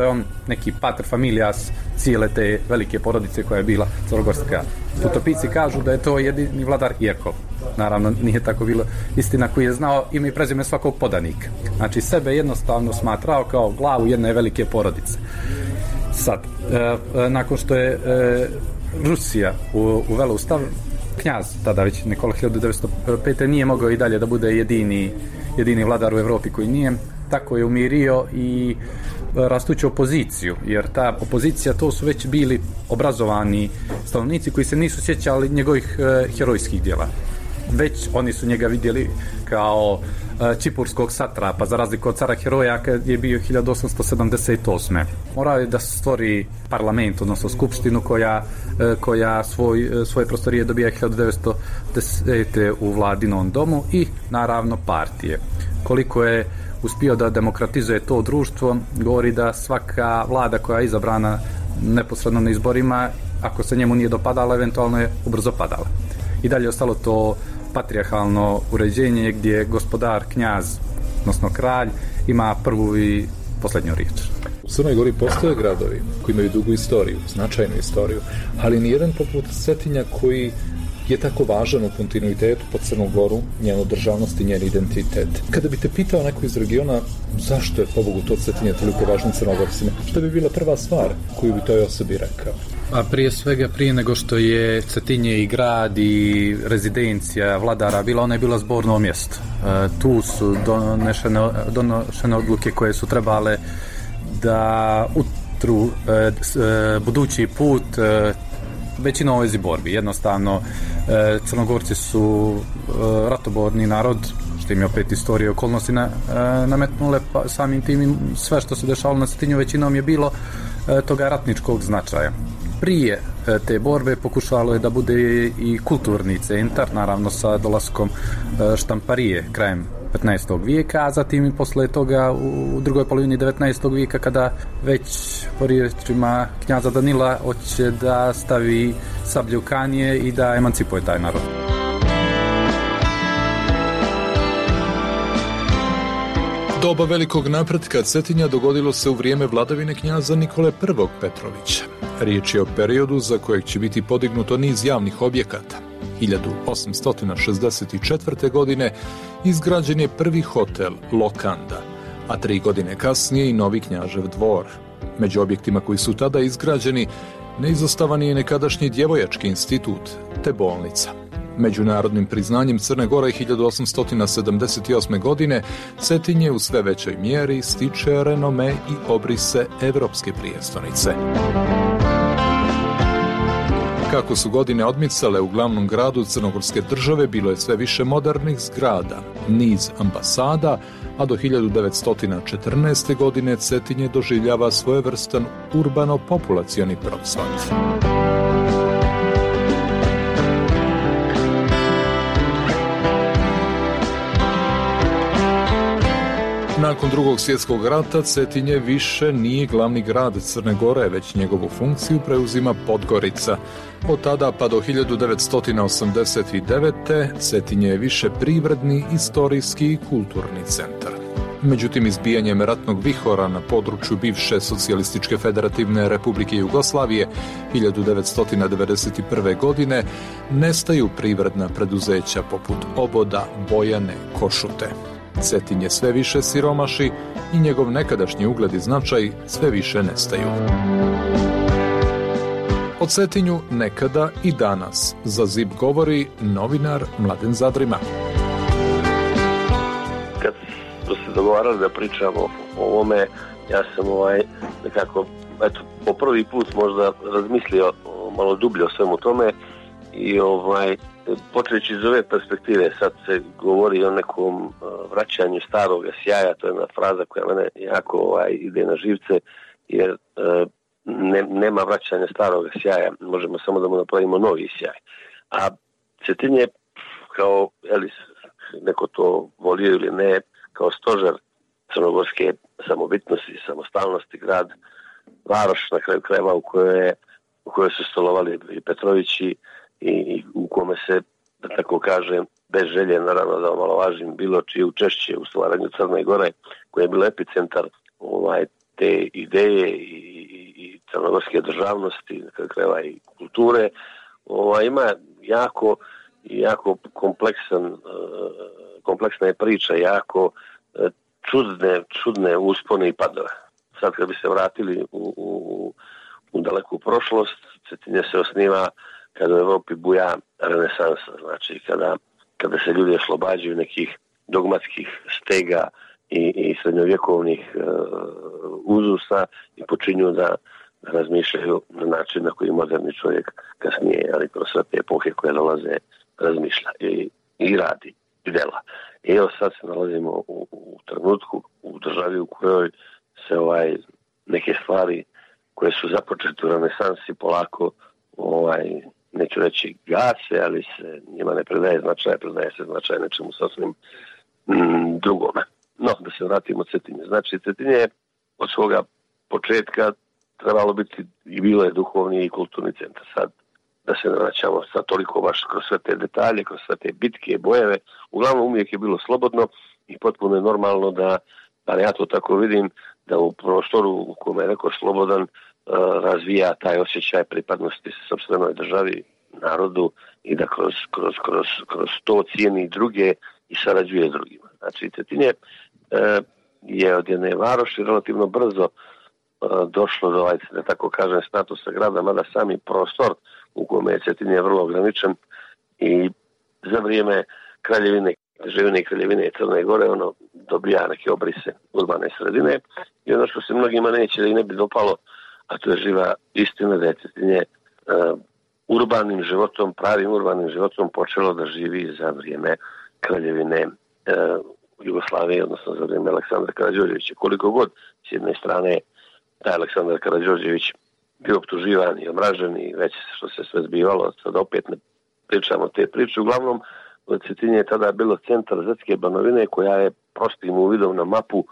neki pater familias cijele te velike porodice koja je bila crnogorska. Putopisci kažu da je to jedini vladar, iako naravno nije tako bilo istina, koji je znao ime i prezime svakog podanika. Znači sebe jednostavno smatrao kao glavu jedne velike porodice. Sad, nakon što je Rusija uvela ustav, knjaz, tada već Nikola 1905. nije mogao i dalje da bude jedini vladar u Evropi koji nije, tako je umirio i rastuću opoziciju, jer ta opozicija, to su već bili obrazovani stanovnici koji se nisu sjećali njegovih herojskih djela. Već oni su njega vidjeli kao čipurskog satrapa, za razliku od cara heroja kad je bio 1878. Morao je da stvori parlament, odnosno skupštinu koja svoje prostorije dobija 1910. u vladinom domu i naravno partije. Koliko je uspio da demokratizuje to društvo, govori da svaka vlada koja je izabrana neposredno na izborima, ako se njemu nije dopadala, eventualno je ubrzo padala. I dalje je ostalo to patrijarhalno uređenje gdje gospodar, knjaz, odnosno kralj, ima prvu i posljednju riječ. U Crnoj Gori postoje gradovi koji imaju dugu istoriju, značajnu istoriju, ali nijedan poput Cetinja koji je tako važan u kontinuitetu po Crnu Goru, njenu državnost i njen identitet. Kada bi te pitao neko iz regiona zašto je pobogu to Cetinje toliko važno Crnogorcima, što bi bila prva stvar koju bi toj osobi rekao? A prije svega, prije nego što je Cetinje i grad i rezidencija vladara bila, ona je bila zborno mjesto. Tu su donošene odluke koje su trebale da utru budući put većina ovezi borbi. Jednostavno, Crnogorci su ratoborni narod, što im je opet istorije okolnosti nametnule, pa samim tim sve što se dešavalo na Cetinju većinom je bilo toga ratničkog značaja. Prije te borbe pokušalo je da bude i kulturni centar, naravno sa dolaskom štamparije krajem 15. vijeka, a zatim i posle toga u drugoj polovini 19. vijeka kada već po riječima knjaza Danila hoće da stavi sablje u kanije i da emancipuje taj narod. Doba velikog napretka Cetinja dogodilo se u vrijeme vladavine knjaza Nikole I. Petrovića. Riječ je o periodu za kojeg će biti podignuto niz javnih objekata. 1864. godine izgrađen je prvi hotel Lokanda, a 3 godine kasnije i novi Knjažev dvor. Među objektima koji su tada izgrađeni neizostavan je nekadašnji djevojački institut te bolnica. Međunarodnim priznanjem Crne Gore 1878. godine Cetinje u sve većoj mjeri stiče renome i obrise evropske prijestolnice. Kako su godine odmicale u glavnom gradu Crnogorske države, bilo je sve više modernih zgrada, niz ambasada, a do 1914. godine Cetinje doživljava svojevrstan urbano-populacioni procvat. Nakon Drugog svjetskog rata Cetinje više nije glavni grad Crne Gore, već njegovu funkciju preuzima Podgorica. Od tada pa do 1989. Cetinje je više privredni, istorijski i kulturni centar. Međutim, izbijanjem ratnog vihora na području bivše Socijalističke federativne Republike Jugoslavije 1991. godine nestaju privredna preduzeća poput Oboda, Bojane, Košute. Cetinje sve više siromaši i njegov nekadašnji ugled i značaj sve više nestaju. O Cetinju nekada i danas za ZIP govori novinar Mladen Zadrima. Kad smo se dogovarali da pričamo o ovome, ja sam nekako po prvi put možda razmislio malo dublje o svemu tome i počeći iz ove perspektive, sad se govori o nekom vraćanju staroga sjaja, to je jedna fraza koja mene jako ide na živce, jer nema vraćanja staroga sjaja, možemo samo da mu napravimo novi sjaj. A Cetinje, kao neko to volio ili ne, kao stožer crnogorske samobitnosti, samostalnosti, grad, varoš na kraju krajeva u kojoj su stolovali i Petrovići i u kome se, da tako kažem, bez želje, naravno da omalovažim bilo čije učešće u stvaranju Crne Gore, koje je bilo epicentar te ideje i crnogorske državnosti, na kraju krajeva i kulture, ima jako kompleksna je priča, jako čudne uspone i padove. Sad kad bi se vratili u daleku prošlost, Cetinje se osniva kada u Evropi buja renesansa, znači kada se ljudi oslobađaju nekih dogmatskih stega i srednjovjekovnih uzusa i počinju da razmišljaju na način na koji moderni čovjek kasnije, ali kroz sve te epohe koje dolaze, razmišlja i radi i dela. I evo sad se nalazimo u trenutku, u državi u kojoj se neke stvari koje su započete u renesansi polako, neću reći gase, ali se njima ne predaje značaj, predaje se značaj nečemu sasvim drugome. No, da se vratimo Cetinje. Znači, Cetinje je od svoga početka trebalo biti i bilo je duhovni i kulturni centar. Sad, da se ne vraćamo sad toliko baš kroz sve te detalje, kroz sve te bitke, bojeve, uglavnom uvijek je bilo slobodno i potpuno je normalno da, ali ja to tako vidim, da u prostoru u kome je rekao slobodan razvija taj osjećaj pripadnosti sopstvenoj državi, narodu i da kroz to cijeni druge i sarađuje s drugima. Znači, Cetinje je od jedne varoši relativno brzo došlo do, da tako kažem, statusa grada, mada sami prostor u kome je Cetinje vrlo ograničen i za vrijeme kraljevine Crne Gore dobija neke obrise urbane sredine i ono što se mnogima neće i ne bi dopalo, a to je živa istina da je Cetinje urbanim životom, pravim urbanim životom počelo da živi za vrijeme kraljevine Jugoslavije, odnosno za vrijeme Aleksandra Karađorđevića. Koliko god s jedne strane taj Aleksandar Karađorđević bio optuživan i omražen i već što se sve zbivalo, sad opet ne pričamo te priče. Uglavnom, Cetinje je tada bilo centar Zetske Banovine koja je prostim uvidom na mapu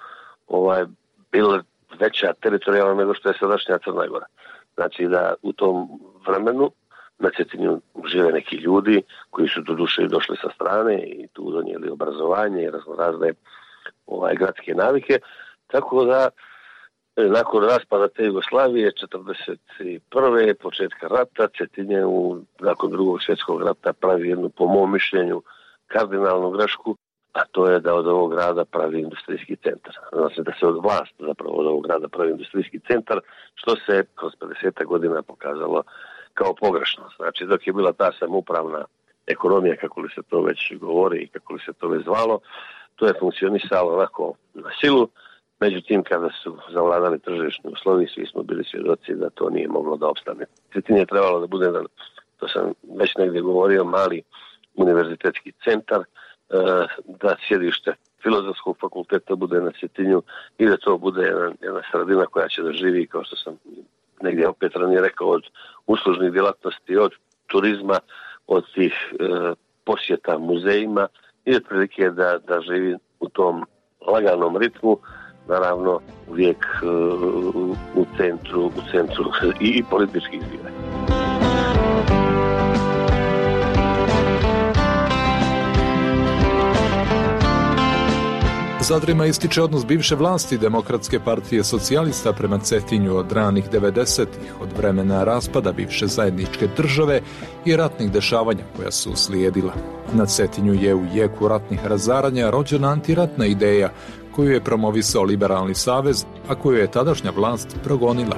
bila veća teritorijalna nego što je sadašnja Crna Gora. Znači da u tom vremenu na Cetinju žive neki ljudi koji su do duše došli sa strane i tu donijeli obrazovanje i razne gradske navike. Tako da nakon raspada te Jugoslavije 1941. početka rata, Cetinje nakon drugog svjetskog rata pravi jednu, po mom mišljenju, kardinalnu grešku, a to je da od ovog grada pravi industrijski centar. Znači da se od vlast zapravo od ovog grada pravi industrijski centar, što se kroz 50 godina pokazalo kao pogrešno. Znači dok je bila ta samoupravna ekonomija, kako li se to već govori i kako li se to već zvalo, to je funkcionisalo onako na silu. Međutim, kada su zavladali tržišni uslovi, svi smo bili svjedoci da to nije moglo da opstane. Cetinje je trebalo da bude, to sam već negdje govorio, mali univerzitetski centar, da sjedište Filozofskog fakulteta bude na Cetinju i da to bude jedna sredina koja će da živi, kao što sam negdje opet ranije rekao, od uslužnih djelatnosti, od turizma, od tih posjeta muzejima i otprilike da živi u tom laganom ritmu, naravno uvijek u centru i političkih zbivanja. Zadrima ističe odnos bivše vlasti Demokratske partije socijalista prema Cetinju od ranih 90-ih, od vremena raspada bivše zajedničke države i ratnih dešavanja koja su slijedila. Na Cetinju je u jeku ratnih razaranja rođena antiratna ideja koju je promovisao Liberalni savez, a koju je tadašnja vlast progonila.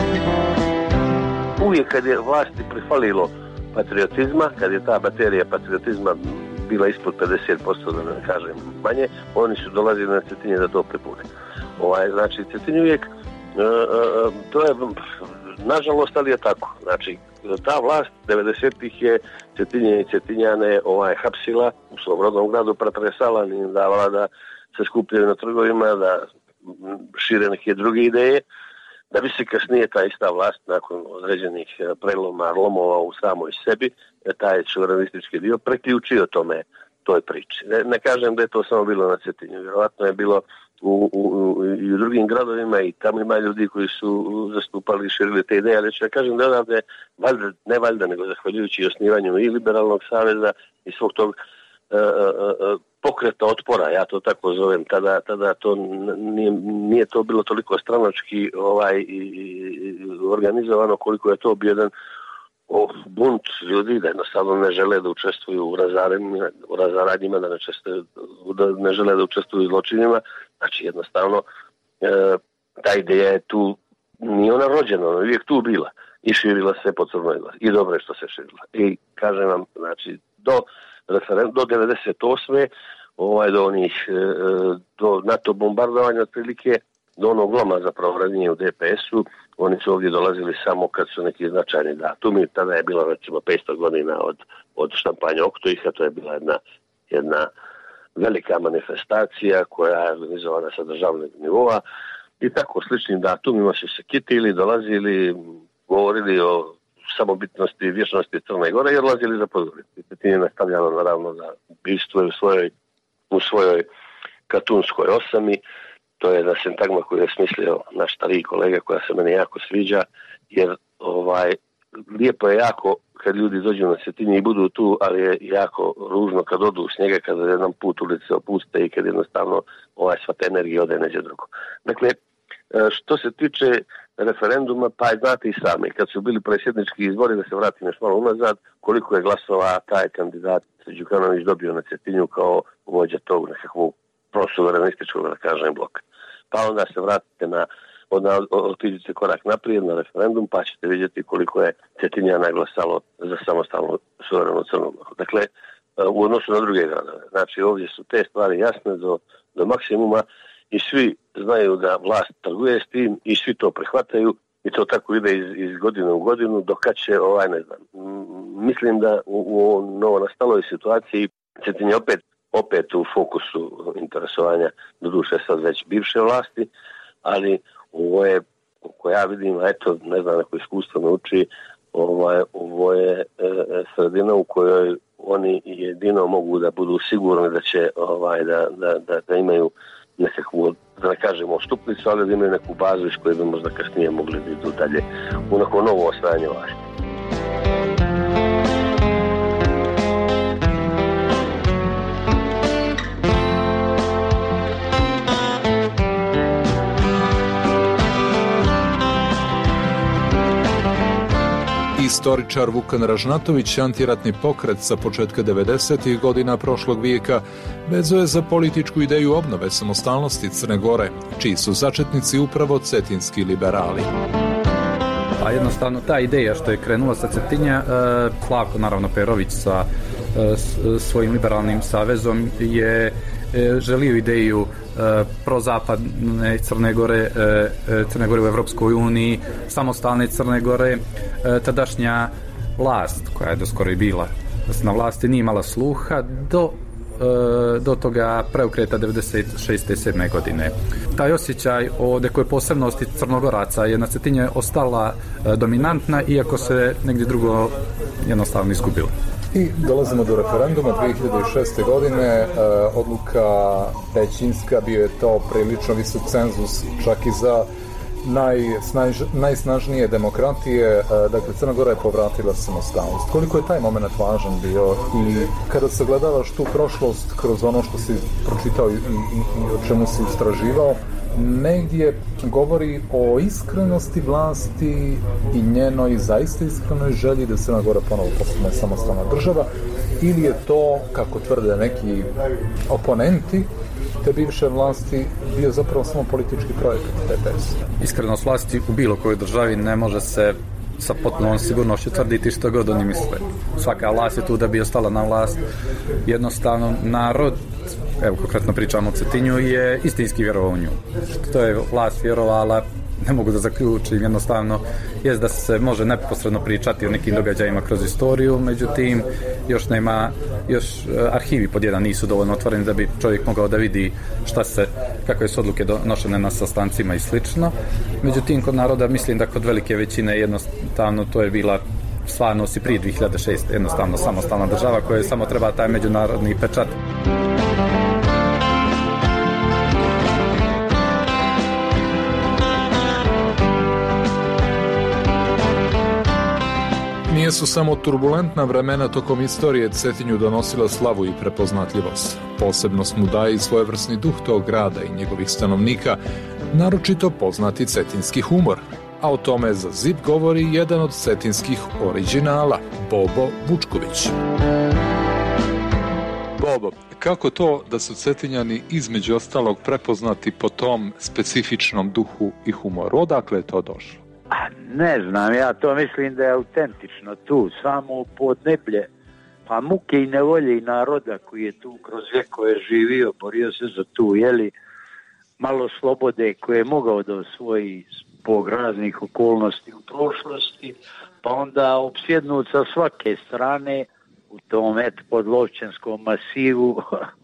Uvijek kad je vlasti prifalilo patriotizma, kad je ta baterija patriotizma bila ispod 50%, da ne kažem manje, oni su dolazili na Cetinje da to pripune. Znači, Cetinje uvijek, to je, nažalost, ali je tako. Znači, ta vlast 90-ih je Cetinje i Cetinjane hapsila u svom rodnom gradu, pretresala, im davala da se skupljaju na trgovima, da šire neke druge ideje, da bi se kasnije ta ista vlast nakon određenih lomova u samoj sebi, taj suverenistički dio preključio toj priči. Ne kažem da je to samo bilo na Cetinju, vjerovatno je bilo i u drugim gradovima i tamo ima ljudi koji su zastupali i širili te ideje, ali ću ja kažem da je odavde, ne valjda, nego zahvaljujući osnivanju i Liberalnog saveza i svog tog pokreta otpora, ja to tako zovem, tada to nije to bilo toliko stranački organizovano koliko je to bio jedan bunt ljudi da jednostavno ne žele da učestvuju u razaranjima, da ne žele da učestvuju u zločinima. Znači jednostavno ta ideja je tu, nije ona rođena, ona je uvijek tu bila i širila se po Crnoj Gori i dobro je što se širila. I kažem vam, znači do 98. Do NATO bombardovanja otprilike, do onog loma zapravo ranije u DPS-u, oni su ovdje dolazili samo kad su neki značajni datumi. Tada je bilo recimo 500 godina od štampanja Oktoiha, to je bila jedna velika manifestacija koja je organizovana sa državnog nivoa i tako sličnim datumima su se kitili, dolazili, govorili o samobitnosti i vječnosti Crne Gore i odlazili za Podgoricu. Cetin je nastavljalo naravno za ubistvo u svojoj katunskoj osami. To je jedna sintagma koju je smislio naš stariji kolega koja se meni jako sviđa, jer lijepo je jako kad ljudi dođu na Cetinje i budu tu, ali je jako ružno kad odu s njega, kada jedan put ulice opuste i kad jednostavno sva ta energija ode neđe drugo. Dakle, što se tiče referenduma, pa znate i sami, kad su bili predsjednički izbori, da se vrati nešto malo unazad, koliko je glasova taj kandidat Đukanović dobio na Cetinju kao vođa tog nekakvog prosuverenističkog, da kažem, bloka. Pa onda se vratite otiđite korak naprijed na referendum, pa ćete vidjeti koliko je Cetinjana glasalo za samostalnu suverenu Crnu Goru. Dakle, u odnosu na druge gradove. Znači, ovdje su te stvari jasne do maksimuma i svi znaju da vlast trguje s tim i svi to prihvataju i to tako ide iz godine u godinu, dok kad će, ne znam. Mislim da u novo nastaloj situaciji Cetinje opet u fokusu interesovanja, doduše sad već bivše vlasti, ali ovo je, kako ja vidim, ne znam, neko iskustvo me uči, ovo je sredina u kojoj oni jedino mogu da budu sigurni da će da imaju nekakvu, da ne kažemo ostupnicu, ali da imaju neku bazu iz koje bi možda kasnije mogli da idu dalje u neko novo osvajanje vlasti. Istoričar Vukan Ražnatović, antiratni pokret sa početka 90. godina prošlog vijeka, vezuje za političku ideju obnove samostalnosti Crne Gore, čiji su začetnici upravo cetinski liberali. A jednostavno ta ideja što je krenula sa Cetinja, Slavko naravno Perović sa svojim liberalnim savezom je želio ideju prozapadne Crne Gore u Evropskoj uniji, samostalne Crne Gore. Tadašnja vlast, koja je doskoro i bila na vlasti, nije imala sluha do toga preokreta 96. godine. Taj osjećaj o nekoj posebnosti Crnogoraca je na Cetinje ostala dominantna, iako se negdje drugo jednostavno izgubilo. I dolazimo do referenduma 2006. godine, odluka većinska, bio je to prilično visok cenzus čak i za najsnažnije demokratije, dakle Crna Gora je povratila samostalnost. Koliko je taj moment važan bio i kada se gledavaš tu prošlost kroz ono što si pročitao i o čemu si istraživao, negdje govori o iskrenosti vlasti i njenoj zaista iskrenoj želji da Crna Gora ponovo postane samostalna država, ili je to, kako tvrde neki oponenti te bivše vlasti, bio zapravo samo politički projekat DPS? Iskrenost vlasti u bilo kojoj državi ne može se sa potpunom sigurnošću tvrditi što god oni misle. Svaka vlast je tu da bi ostala na vlast. Jednostavno, narod, evo konkretno pričamo o Cetinju, je istinski vjerovao u nju. Što je vlast vjerovala, ne mogu da zaključim, jednostavno jest da se može neposredno pričati o nekim događajima kroz istoriju, međutim još arhivi pod jedan nisu dovoljno otvoreni da bi čovjek mogao da vidi kakve su odluke donošene na sastancima i slično. Međutim, kod naroda mislim da kod velike većine jednostavno to je bila stvarnost i prije 2006. jednostavno samostalna država koja samo treba taj međunarodni pečat. Nijesu samo turbulentna vremena tokom istorije Cetinju donosila slavu i prepoznatljivost. Posebnost mu daje i svojevrsni duh tog grada i njegovih stanovnika, naročito poznati cetinski humor. A o tome za Zip govori jedan od cetinskih originala, Bobo Vučković. Bobo, kako to da su Cetinjani između ostalog prepoznati po tom specifičnom duhu i humoru? Odakle je to došlo? Ne znam, ja to mislim da je autentično tu, samo podneblje, pa muke i nevolje i naroda koji je tu kroz vjekove živio, borio se za tu, malo slobode koje je mogao da osvoji zbog raznih okolnosti u prošlosti, pa onda opsjednut sa svake strane u tom podlovčanskom masivu,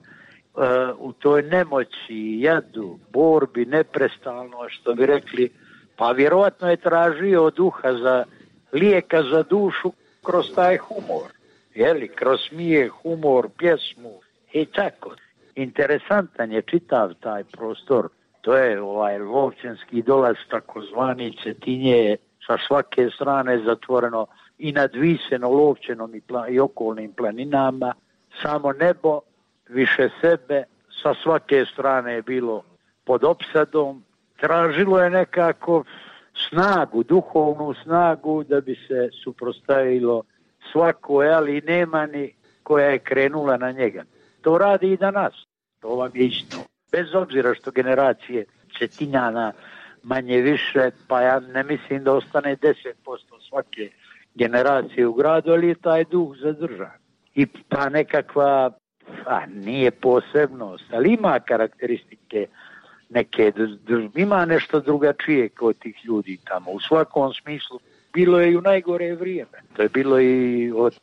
u toj nemoći, jadu, borbi, neprestalno, što bi rekli, pa vjerojatno je tražio duha za lijeka za dušu kroz taj humor, kroz smijeh, humor, pjesmu i tako. Interesantan je čitav taj prostor, to je lovčanski dolaz takozvani Cetinje, sa svake strane zatvoreno i nadviseno Lovćenom i okolnim planinama, samo nebo, više sebe, sa svake strane je bilo pod opsadom. Tražilo je nekako snagu, duhovnu snagu da bi se suprotstavilo svako, ali nema ni koja je krenula na njega. To radi i danas, to vam je isto. Bez obzira što generacije Cetinjana manje više, pa ja ne mislim da ostane 10% svake generacije u gradu, ali je taj duh zadržan. I pa nekakva, nije posebnost, ali ima karakteristike neke, ima nešto drugačije kod tih ljudi tamo. U svakom smislu, bilo je i u najgore vrijeme. To je bilo i od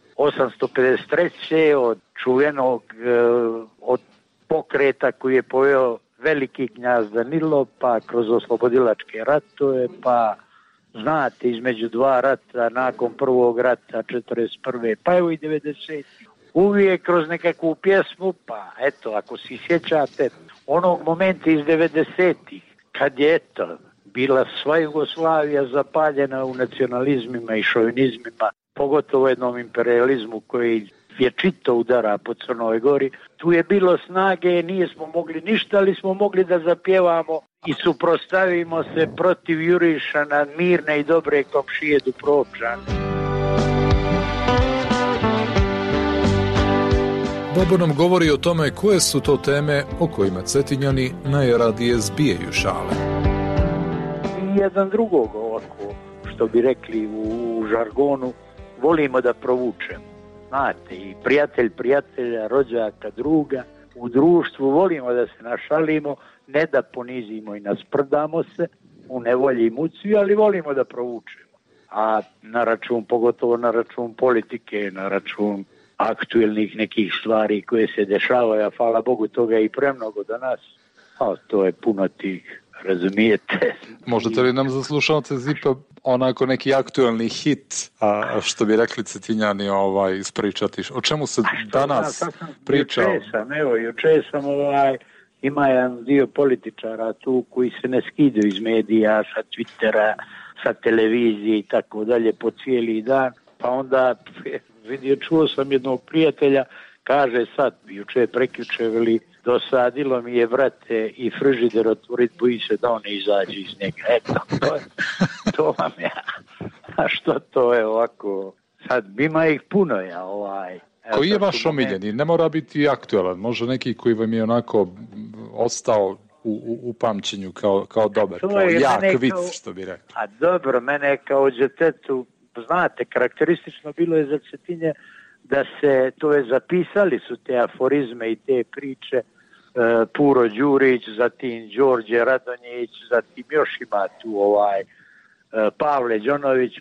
853. od čuvenog od pokreta koji je poveo veliki knjaz Danilo, pa kroz oslobodilačke ratove, pa znate, između dva rata, nakon prvog rata 41. pa evo i 90. Uvijek kroz nekakvu pjesmu, pa eto, ako si sjećate onog momenta iz 90-ih, kad je bila sva Jugoslavija zapaljena u nacionalizmima i šovinizmima, pogotovo jednom imperializmu koji vječito udara po Crnoj Gori. Tu je bilo snage, nismo mogli ništa, ali smo mogli da zapjevamo i suprotstavimo se protiv jurišana mirne i dobre komšije Dubrovčana. Bobo nam govori o tome koje su to teme o kojima Cetinjani najradije zbijaju šale. Jedan drugog ovako, što bi rekli u žargonu, volimo da provučemo. Znate, i prijatelj prijatelja, rođaka, druga, u društvu volimo da se našalimo, ne da ponizimo i nasprdamo se u nevolji i muci, ali volimo da provučemo. A na račun, pogotovo na račun politike, na račun aktuelnih nekih stvari koje se dešavaju, a hvala Bogu toga i premnogo danas, a to je puno tih, razumijete. Možete li nam za slušalce Zipa onako neki aktuelni hit, a što bi rekli Cetinjani, ispričati? O čemu se danas priča? Juče sam ima jedan dio političara tu koji se ne skidaju iz medija, sa Twittera, sa televizije i tako dalje po cijeli dan, pa onda čuo sam jednog prijatelja, kaže sad, juče prekjuče, veli, dosadilo mi je, vrate, i frižider otvorit, boji se da on ne izađe iz njega. Eto, to vam ja. A što to je ovako? Sad, ima ih puno, Koji je vaš omiljeni? Ne mora biti aktualan, može neki koji vam je onako ostao u pamćenju kao dobar, kao jak vic, što bi rekao. A dobro, mene kao džetetu, znate, karakteristično bilo je za Cetinje da se, to je zapisali su te aforizme i te priče, Puro Đurić, zatim Đorđe Radonjić, zatim još ima tu Pavle Đonović,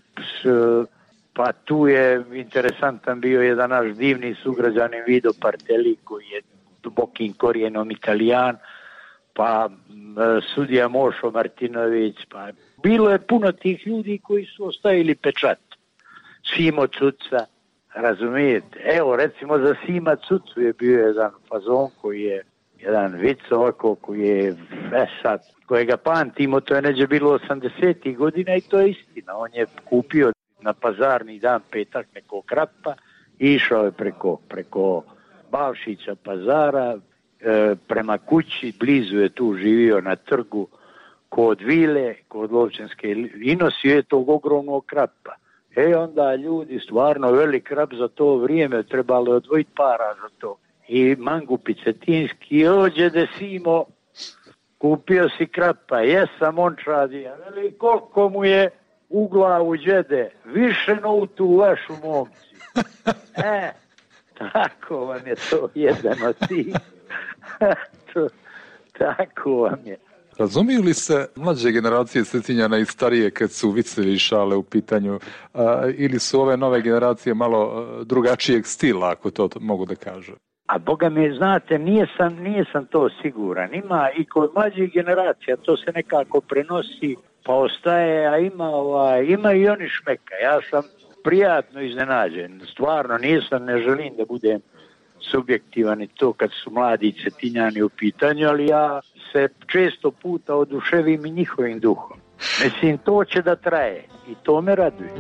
pa tu je interesantan bio jedan naš divni sugrađanin Vido Parteli koji je dubokim korijenom Italijan, pa sudija Mošo Martinović, pa bilo je puno tih ljudi koji su ostavili pečat. Simo Cuca, razumijete? Evo, recimo za Sima Cucu je bio jedan fazon koji je jedan vic ovako koji je kojega pamtimo, to je neđe bilo 80. godina i to je istina. On je kupio na pazarni dan petak nekog krapa i išao je preko Balšića pazara prema kući, blizu je tu živio na trgu kod vile, kod Lovćanske i nosio je tog ogromnog krapa. Onda ljudi, stvarno velik krap za to vrijeme, trebalo odvojiti para za to. I Mangupi Cetinski, ođe Simo, kupio si krapa, jesam ončadija, veli koliko mu je u glavu đede, više no u tu vašu momci. Tako vam je to jedan od tih. Tako vam je. Razumiju li se mlađe generacije Cetinjana i starije kad su vicevi i šale u pitanju, ili su ove nove generacije malo drugačijeg stila, ako to mogu da kažem? A boga mi, znate, nije sam to siguran. Ima i kod mlađih generacija, to se nekako prenosi, pa ostaje, a ima i oni šmeka. Ja sam prijatno iznenađen. Stvarno ne želim da budem subjektivan i to kad su mladi Cetinjani u pitanju, ali ja se često puta oduševim i njihovim duhom. Mislim, to će da traje i to me raduje.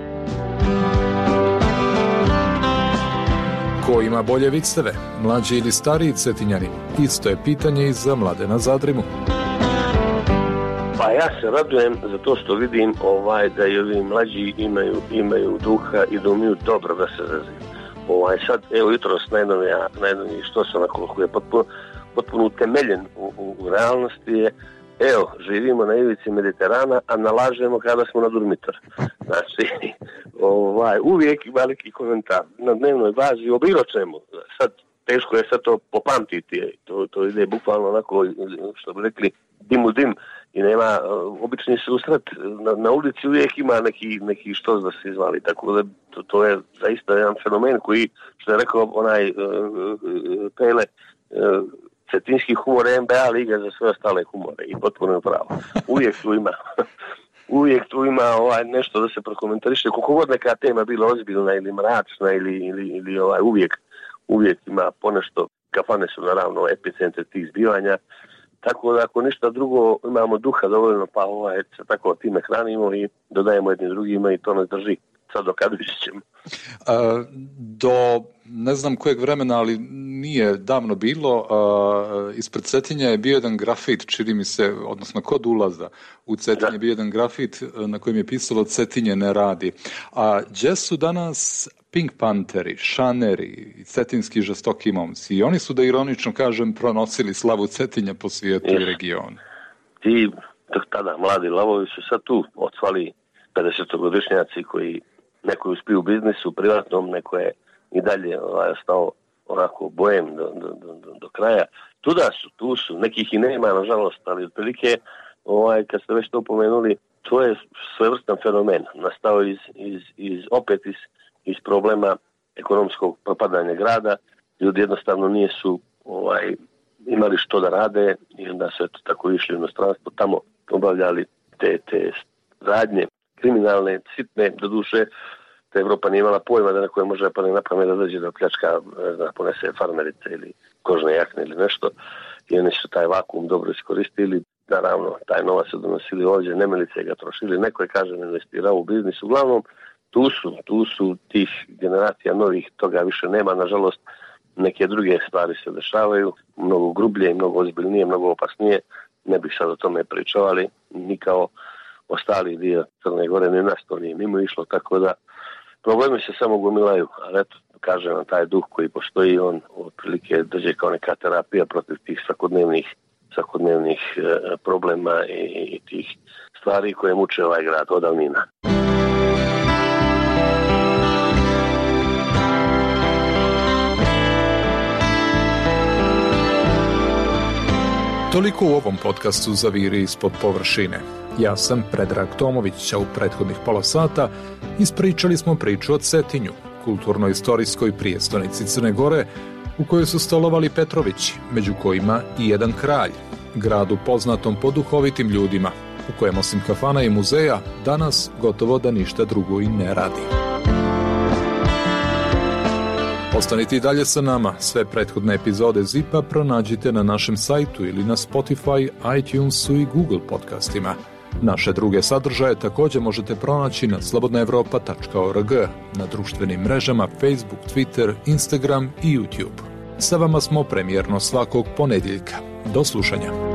Ko ima bolje viceve, mlađi ili stariji Cetinjani? Isto je pitanje i za Mladena Zadrimu. Pa ja se radujem zato što vidim da i ovi mlađi imaju duha i da umiju dobro da se razviju. Sad, evo jutros najnoviji što sam koliko je potpuno utemeljen u realnosti je, evo, živimo na ivici Mediterana, a nalažemo kada smo na Durmitor. Znači, uvijek veliki komentar na dnevnoj bazi o bilo čemu. Sad, teško je sad to popamtiti, to ide bukvalno onako, što bi rekli, dim u dim i nema obični susret. Na ulici uvijek ima neki štos da se izvali, tako da to je zaista jedan fenomen koji, što je rekao onaj Pele, cetinski humor je NBA liga za sve ostale humore i potpuno je pravo. Uvijek tu ima nešto da se prokomentariše, koliko god neka tema bila ozbiljna ili mračna ili uvijek ima ponešto. Kafane su naravno epicentre tih zbivanja, tako da ako ništa drugo imamo duha dovoljno, pa se tako time hranimo i dodajemo jednim drugima i to nas drži. Sad do kada ćemo. Do ne znam kojeg vremena, ali nije davno bilo, ispred Cetinja je bio jedan grafit, čini mi se, odnosno kod ulaza u Cetinje je bio jedan grafit na kojem je pisalo Cetinje ne radi. A gdje su danas Pink Pantheri, Šaneri i cetinski žestoki momci? I oni su, da ironično kažem, pronosili slavu Cetinja po svijetu i regionu. Ti tada mladi lavovi su sad tu odsvali 50-godišnjaci koji neko je uspio u biznisu privatnom, neko je i dalje ostao onako bojem do kraja. Tu su, nekih i nema nažalost, ali otprilike kad ste već to pomenuli, to je svojevrstan fenomen. Nastao opet iz problema ekonomskog propadanja grada. Ljudi jednostavno nisu imali što da rade i onda su tako išli u inostranstvo, tamo obavljali te radnje kriminalne, sitne, doduše Evropa nije imala pojma da neko može na pamet da dođe da pljačka, da ponese farmerice ili kožne jakne ili nešto, i oni su taj vakuum dobro iskoristili. Naravno, taj novac su donosili ovdje, nemilice ga trošili, neko je, kažem, investirao u biznis. Uglavnom, tu su tih generacija novih, toga više nema, nažalost, neke druge stvari se dešavaju, mnogo grublje, mnogo ozbiljnije, mnogo opasnije, ne bih sad o tome pričao, ni kao ostali dio Crne Gore, ni nas to nije mimo išlo, tako da problemi se samo gomilaju, ali eto, kažem vam, taj duh koji postoji, on otprilike dođe kao neka terapija protiv tih svakodnevnih problema i tih stvari koje muče ovaj grad od davnina. Toliko u ovom podcastu Zaviri ispod površine. Ja sam Predrag Tomović, a u prethodnih pola sata ispričali smo priču o Cetinju, kulturno-istorijskoj prijestonici Crne Gore, u kojoj su stolovali Petrovići, među kojima i jedan kralj, gradu poznatom po duhovitim ljudima, u kojem osim kafana i muzeja danas gotovo da ništa drugo i ne radi. Ostanite i dalje sa nama. Sve prethodne epizode ZIP-a pronađite na našem sajtu ili na Spotify, iTunesu i Google podcastima. Naše druge sadržaje također možete pronaći na slobodnaevropa.org, na društvenim mrežama Facebook, Twitter, Instagram i YouTube. Sa vama smo premijerno svakog ponedjeljka. Do slušanja.